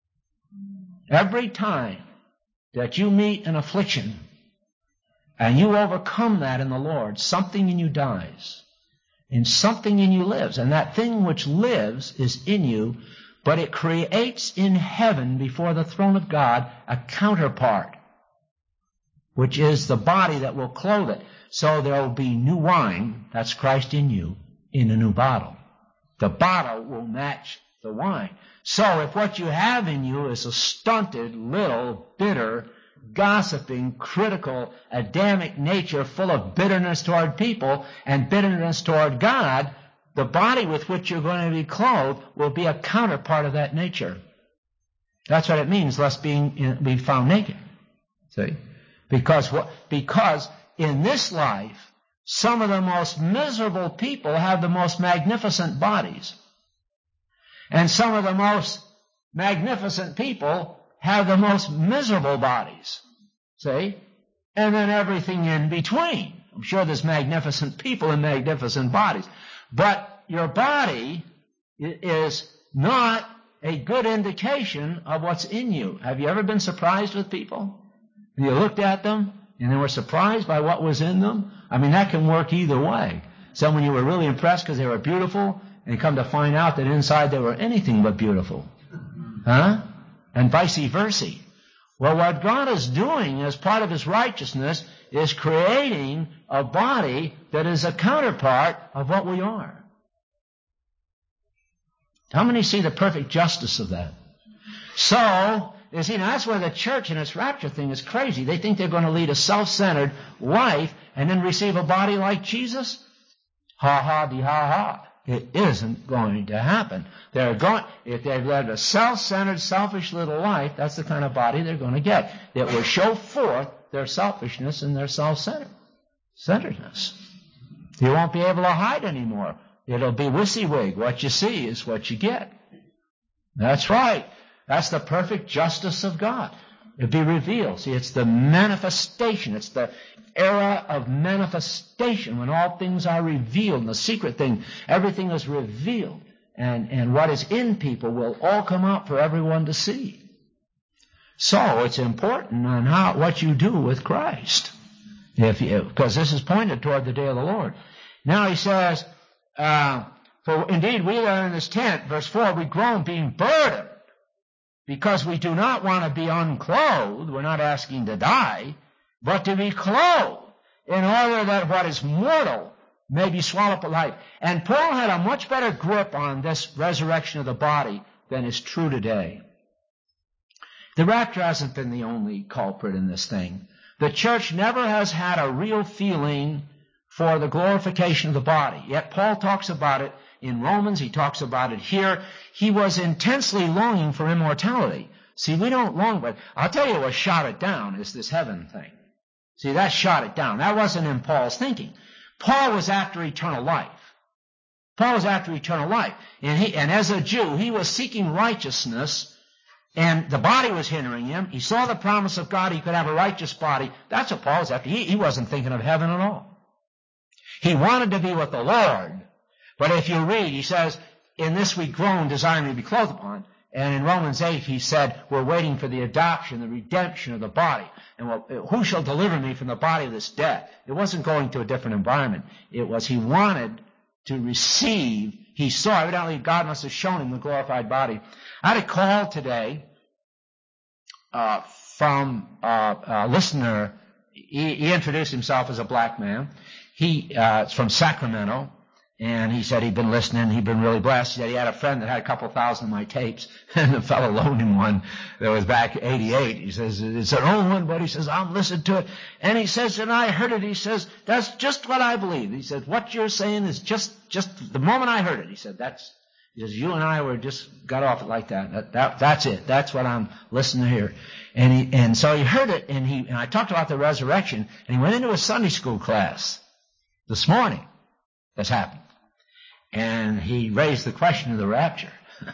Every time that you meet an affliction and you overcome that in the Lord, something in you dies. And something in you lives. And that thing which lives is in you, but it creates in heaven before the throne of God a counterpart, which is the body that will clothe it. So there will be new wine, that's Christ in you, in a new bottle. The bottle will match the wine. So if what you have in you is a stunted, little, bitter, gossiping, critical, Adamic nature full of bitterness toward people and bitterness toward God, the body with which you're going to be clothed will be a counterpart of that nature. That's what it means, lest being be found naked. See? Because what? Because in this life, some of the most miserable people have the most magnificent bodies. And some of the most magnificent people have the most miserable bodies. See? And then everything in between. I'm sure there's magnificent people and magnificent bodies. But your body is not a good indication of what's in you. Have you ever been surprised with people? You looked at them and they were surprised by what was in them? I mean, that can work either way. Someone you were really impressed because they were beautiful and come to find out that inside they were anything but beautiful. Huh? And vice versa. Well, what God is doing as part of His righteousness is creating a body that is a counterpart of what we are. How many see the perfect justice of that? So, you see, now that's why the church and its rapture thing is crazy. They think they're going to lead a self-centered life and then receive a body like Jesus. Ha ha, de ha ha. It isn't going to happen. They're going, if they've led a self-centered, selfish little life, that's the kind of body they're going to get. It will show forth their selfishness and their self-centeredness. You won't be able to hide anymore. It'll be WYSIWYG. What you see is what you get. That's right. That's the perfect justice of God. It'll be revealed. See, it's the manifestation. It's the era of manifestation when all things are revealed. And the secret thing, everything is revealed. And, and what is in people will all come out for everyone to see. So it's important on how what you do with Christ, if you, because this is pointed toward the day of the Lord. Now he says, uh, for indeed we are in this tent, verse four, we groan being burdened, because we do not want to be unclothed. We're not asking to die, but to be clothed, in order that what is mortal may be swallowed up alive. And Paul had a much better grip on this resurrection of the body than is true today. The rapture hasn't been the only culprit in this thing. The church never has had a real feeling for the glorification of the body. Yet Paul talks about it in Romans. He talks about it here. He was intensely longing for immortality. See, we don't long, but I'll tell you what shot it down is this heaven thing. See, that shot it down. That wasn't in Paul's thinking. Paul was after eternal life. Paul was after eternal life. And, he, and as a Jew, he was seeking righteousness. And the body was hindering him. He saw the promise of God. He could have a righteous body. That's what Paul was after. He, he wasn't thinking of heaven at all. He wanted to be with the Lord. But if you read, he says, in this we groan, desiring to be clothed upon. And in Romans eight, he said, we're waiting for the adoption, the redemption of the body. And well, who shall deliver me from the body of this death? It wasn't going to a different environment. It was he wanted to receive. He saw, evidently God must have shown him the glorified body. I had a call today uh, from uh, a listener. He, he introduced himself as a black man. He uh, is from Sacramento, and he said he'd been listening. He'd been really blessed. He said he had a friend that had a couple thousand of my tapes, and the fellow loaned him one that was back eighty-eight. He says, it's an old one, but he says, I'm listening to it. And he says, and I heard it. He says, that's just what I believe. He said, what you're saying is just, just the moment I heard it. He said, that's, he says, you and I were just got off it like that. That, that. That's it. That's what I'm listening to here. And he, and so he heard it, and he, and I talked about the resurrection, and he went into a Sunday school class this morning. That's happened. And he raised the question of the rapture.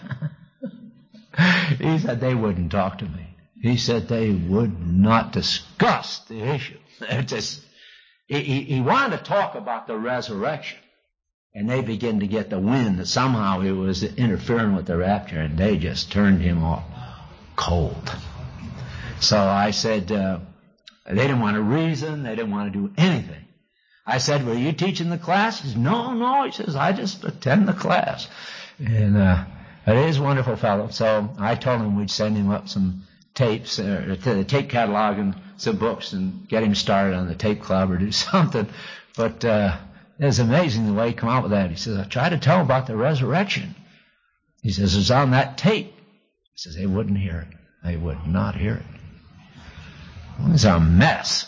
He said they wouldn't talk to me. He said they would not discuss the issue. Just, he, he wanted to talk about the resurrection. And they began to get the wind that somehow it was interfering with the rapture, and they just turned him off cold. So I said, uh, they didn't want to reason. They didn't want to do anything. I said, were you teaching the class? He says, no, no. He says, I just attend the class. And uh, it is a wonderful fellow. So I told him we'd send him up some tapes, uh, the tape catalog and some books, and get him started on the tape club or do something. But uh, it was amazing the way he came out with that. He says, I tried to tell him about the resurrection. He says, it's on that tape. He says, they wouldn't hear it. They would not hear it. It was a mess.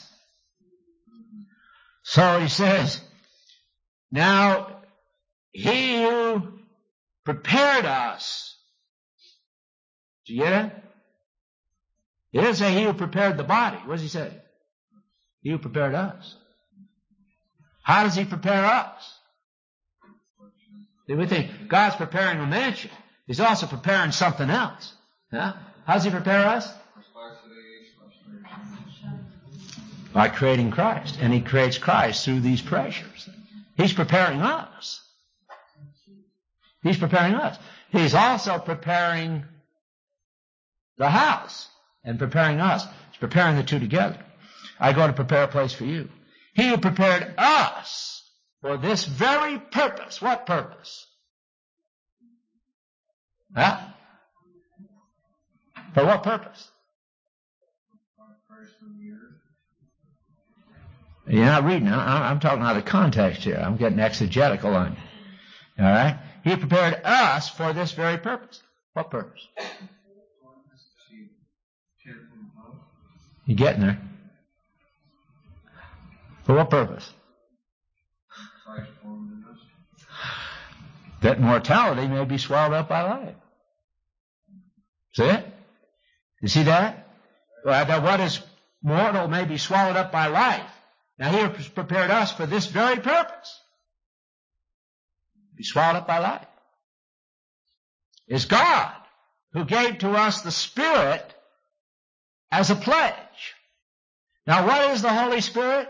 So he says, now he who prepared us. Did you get it? He didn't say he who prepared the body. What does he say? He who prepared us. How does he prepare us? We think God's preparing a mansion. He's also preparing something else. Yeah? How does he prepare us? By creating Christ. And he creates Christ through these pressures. He's preparing us. He's preparing us. He's also preparing the house and preparing us. He's preparing the two together. I go to prepare a place for you. He who prepared us for this very purpose. What purpose? Huh? For what purpose? You're not reading. I'm talking out of context here. I'm getting exegetical on you. All right? He prepared us for this very purpose. What purpose? You getting there? For what purpose? That mortality may be swallowed up by life. See it? You see that? Well, that what is mortal may be swallowed up by life. Now he has prepared us for this very purpose. Be swallowed up by life. It's God who gave to us the Spirit as a pledge. Now what is the Holy Spirit?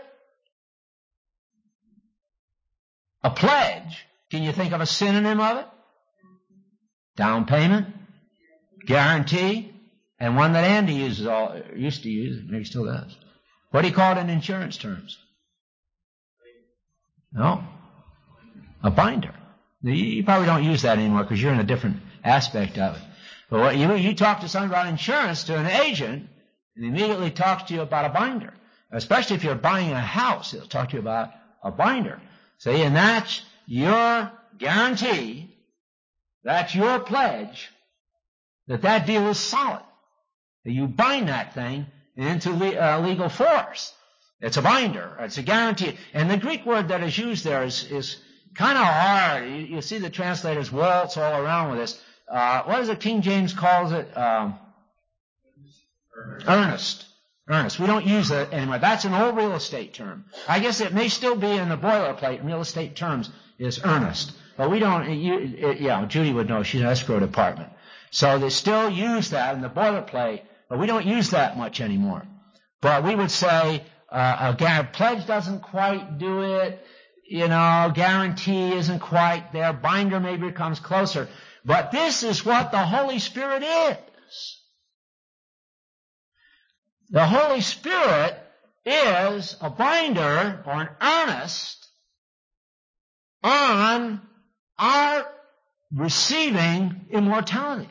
A pledge. Can you think of a synonym of it? Down payment, guarantee, and one that Andy uses all, used to use, maybe still does. What do you call it in insurance terms? No. A binder. You probably don't use that anymore because you're in a different aspect of it. But what you, you talk to someone about insurance, to an agent, and immediately talks to you about a binder. Especially if you're buying a house, he'll talk to you about a binder. See, and that's your guarantee, that's your pledge, that that deal is solid. That you bind that thing into le- uh, legal force. It's a binder. It's a guarantee. And the Greek word that is used there is, is kind of hard. You, you see the translators waltz all around with this. Uh, what is it King James calls it? Um, earnest. Earnest. We don't use that anymore. That's an old real estate term. I guess it may still be in the boilerplate in real estate terms is earnest. But we don't, you, it, yeah, Judy would know. She's an escrow department. So they still use that in the boilerplate, but we don't use that much anymore. But we would say uh, a pledge doesn't quite do it. You know, guarantee isn't quite there. Binder maybe comes closer. But this is what the Holy Spirit is. The Holy Spirit is a binder or an earnest on our receiving immortality.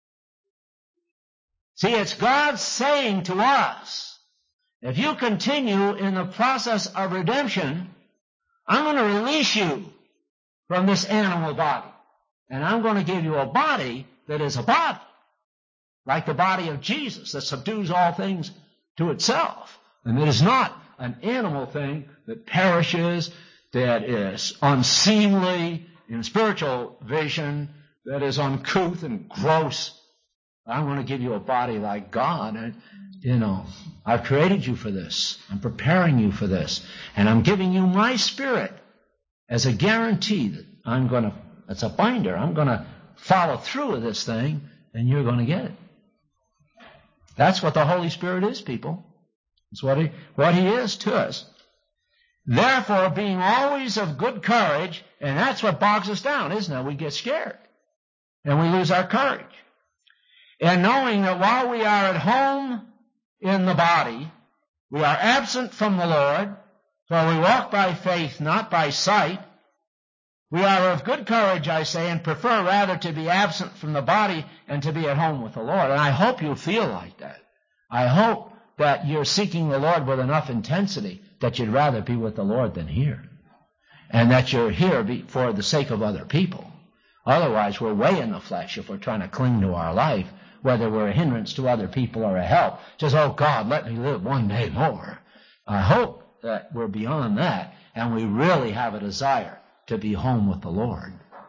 See, it's God saying to us, if you continue in the process of redemption, I'm going to release you from this animal body. And I'm going to give you a body that is a body, like the body of Jesus, that subdues all things to itself. And it is not an animal thing that perishes, that is unseemly in spiritual vision, that is uncouth and gross. I'm going to give you a body like God. And, you know, I've created you for this. I'm preparing you for this. And I'm giving you my Spirit as a guarantee that I'm going to, it's a binder. I'm going to follow through with this thing, and you're going to get it. That's what the Holy Spirit is, people. It's what he, what he is to us. Therefore, being always of good courage, and that's what bogs us down, isn't it? We get scared, and we lose our courage. And knowing that while we are at home in the body, we are absent from the Lord, for we walk by faith, not by sight. We are of good courage, I say, and prefer rather to be absent from the body and to be at home with the Lord. And I hope you feel like that. I hope that you're seeking the Lord with enough intensity that you'd rather be with the Lord than here. And that you're here for the sake of other people. Otherwise, we're way in the flesh if we're trying to cling to our life, whether we're a hindrance to other people or a help. Just, oh, God, let me live one day more. I hope that we're beyond that, and we really have a desire to be home with the Lord.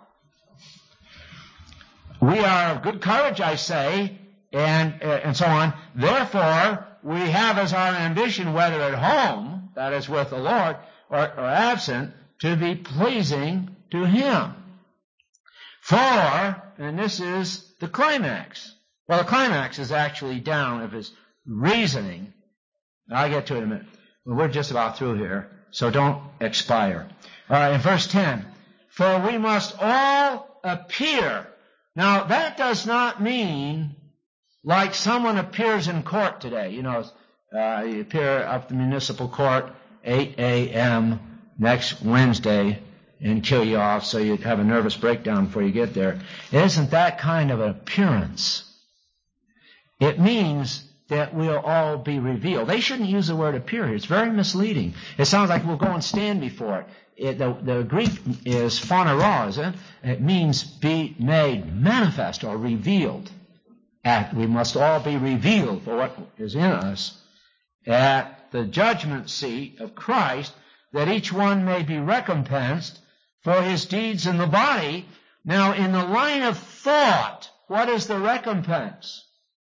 We are of good courage, I say, and uh, and so on. Therefore, we have as our ambition, whether at home, that is with the Lord, or, or absent, to be pleasing to Him. For, and this is the climax. Well, the climax is actually down of his reasoning. I'll get to it in a minute. We're just about through here, so don't expire. All right, in verse ten, for we must all appear. Now, that does not mean like someone appears in court today. You know, uh, you appear up the municipal court, eight a.m. next Wednesday, and kill you off so you'd have a nervous breakdown before you get there. It isn't that kind of an appearance. It means that we'll all be revealed. They shouldn't use the word appear here. It's very misleading. It sounds like we'll go and stand before it. It the, the Greek is phaneros, isn't it? It means be made manifest or revealed. At, we must all be revealed for what is in us at the judgment seat of Christ, that each one may be recompensed for his deeds in the body. Now, in the line of thought, what is the recompense?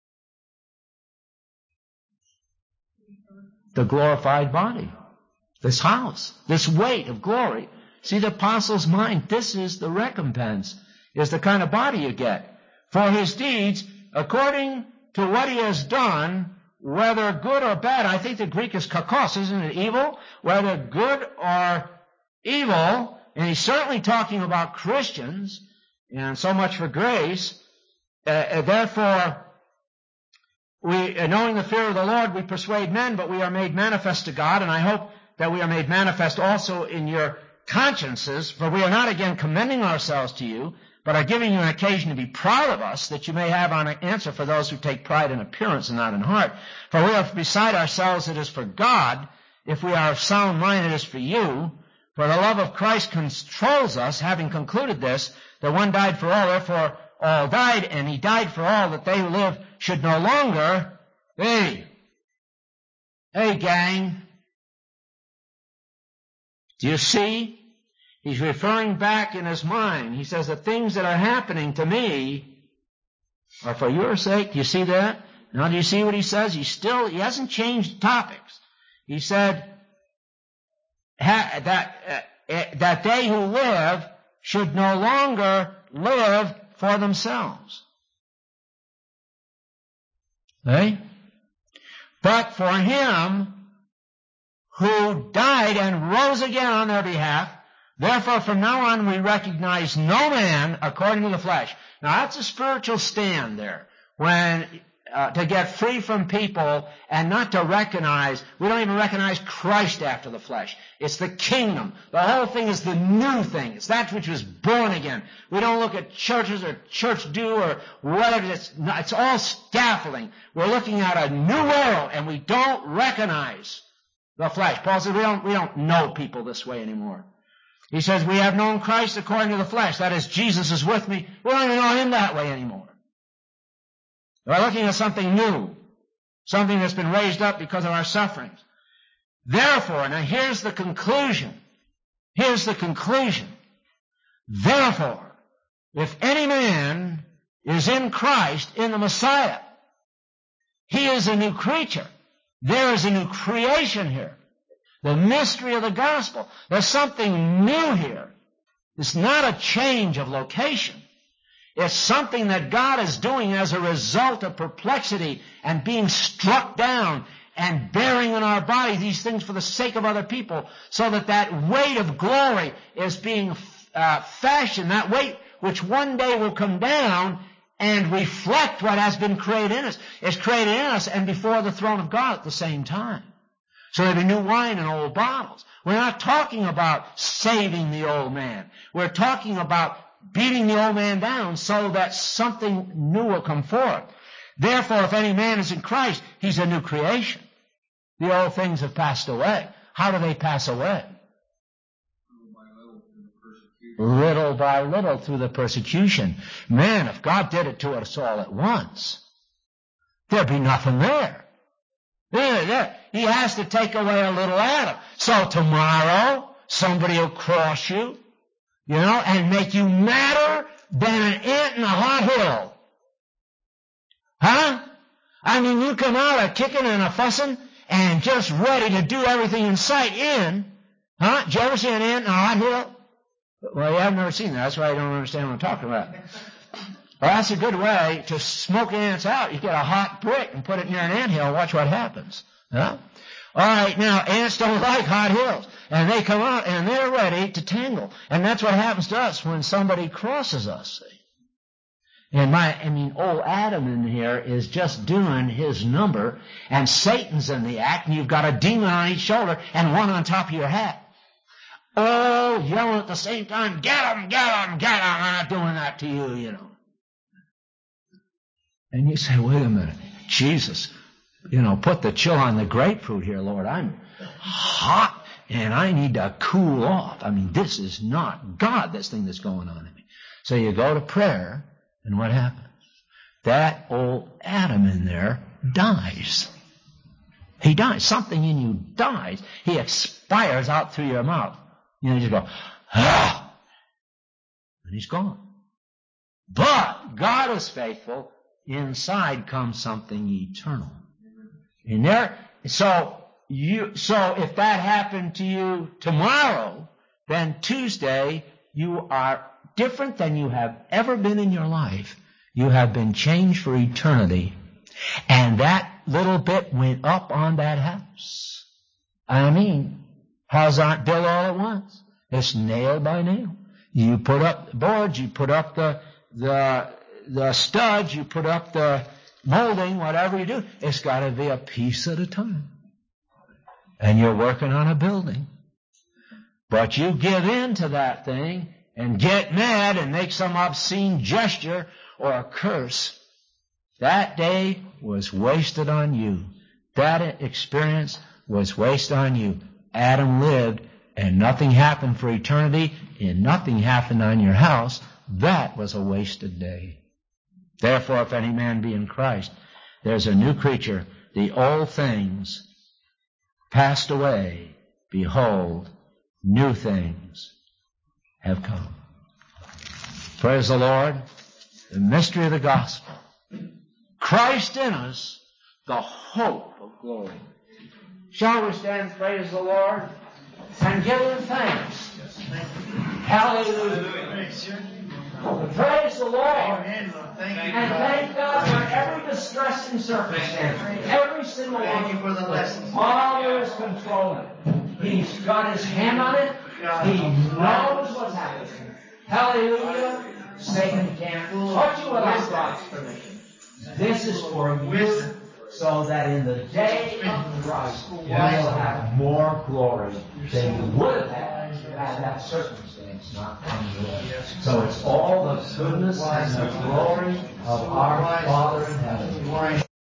The glorified body. This house. This weight of glory. See the apostle's mind. This is the recompense. Is the kind of body you get. For his deeds, according to what he has done, whether good or bad. I think the Greek is kakos, isn't it? Evil. Whether good or evil. And he's certainly talking about Christians. And so much for grace. Uh, therefore, we, knowing the fear of the Lord, we persuade men, but we are made manifest to God, and I hope that we are made manifest also in your consciences, for we are not again commending ourselves to you, but are giving you an occasion to be proud of us, that you may have an answer for those who take pride in appearance and not in heart. For we are beside ourselves, it is for God. If we are of sound mind, it is for you. For the love of Christ controls us, having concluded this, that one died for all, therefore all died, and he died for all, that they who live should no longer, hey, hey gang, do you see? He's referring back in his mind. He says, the things that are happening to me are for your sake. Do you see that? Now, do you see what he says? He still, he hasn't changed topics. He said ha, that, uh, that they who live should no longer live for themselves. Eh? But for him who died and rose again on their behalf. Therefore, from now on, we recognize no man according to the flesh. Now, that's a spiritual stand there. When, uh, to get free from people and not to recognize, we don't even recognize Christ after the flesh. It's the kingdom. The whole thing is the new thing. It's that which was born again. We don't look at churches or church do or whatever. It's, not, it's all scaffolding. We're looking at a new world and we don't recognize the flesh. Paul says we don't, we don't know people this way anymore. He says, we have known Christ according to the flesh. That is, Jesus is with me. We don't even know him that way anymore. We're looking at something new, something that's been raised up because of our sufferings. Therefore, now here's the conclusion. Here's the conclusion. Therefore, if any man is in Christ, in the Messiah, he is a new creature. There is a new creation here. The mystery of the gospel. There's something new here. It's not a change of location. It's something that God is doing as a result of perplexity and being struck down and bearing in our body these things for the sake of other people, so that that weight of glory is being uh, fashioned, that weight which one day will come down and reflect what has been created in us. It's created in us and before the throne of God at the same time. So there'll be new wine in old bottles. We're not talking about saving the old man. We're talking about beating the old man down so that something new will come forth. Therefore, if any man is in Christ, he's a new creation. The old things have passed away. How do they pass away? Little by little through the persecution. Man, if God did it to us all at once, there'd be nothing there. There, there. He has to take away a little Adam. So tomorrow, somebody will cross you, you know, and make you madder than an ant in a hot hill. Huh? I mean, you come out a kicking and a fussing and just ready to do everything in sight in. Huh? Did you ever see an ant in a hot hill? Well, you have never seen that. That's why I don't understand what I'm talking about. Well, that's a good way to smoke ants out. You get a hot brick and put it near an anthill and watch what happens. Huh? All right, now, ants don't like hot hills. And they come out and they're ready to tangle. And that's what happens to us when somebody crosses us. See? And my, I mean, old Adam in here is just doing his number, and Satan's in the act, and you've got a demon on each shoulder and one on top of your hat. Oh, yelling at the same time, get him, get him, get him. I'm not doing that to you, you know. And you say, wait a minute, Jesus, you know, put the chill on the grapefruit here, Lord. I'm hot and I need to cool off. I mean, this is not God, this thing that's going on in me. So you go to prayer, and what happens? That old Adam in there dies. He dies. Something in you dies. He expires out through your mouth. You know, you just go, ah, and he's gone. But God is faithful. Inside comes something eternal. And there, so you, so if that happened to you tomorrow, then Tuesday you are different than you have ever been in your life. You have been changed for eternity. And that little bit went up on that house. I mean, how's that built all at once? It's nail by nail. You put up the boards, you put up the, the, the studs, you put up the, molding, whatever you do, it's got to be a piece at a time. And you're working on a building. But you give in to that thing and get mad and make some obscene gesture or a curse. That day was wasted on you. That experience was wasted on you. Adam lived and nothing happened for eternity and nothing happened on your house. That was a wasted day. Therefore, if any man be in Christ, there's a new creature. The old things passed away. Behold, new things have come. Praise the Lord. The mystery of the gospel. Christ in us, the hope of glory. Shall we stand, praise the Lord, and give Him thanks? Hallelujah. Praise the Lord. And thank God for every distressing circumstance. Every single one. Thank you for the lessons. Father is controlling. He's got His hand on it. He knows what's happening. Hallelujah. Satan can't touch you without God's permission. This is for you, so that in the day of Christ you will have more glory than you would have had had that circumstance not come to. So it's all the goodness and the glory of our Father in heaven.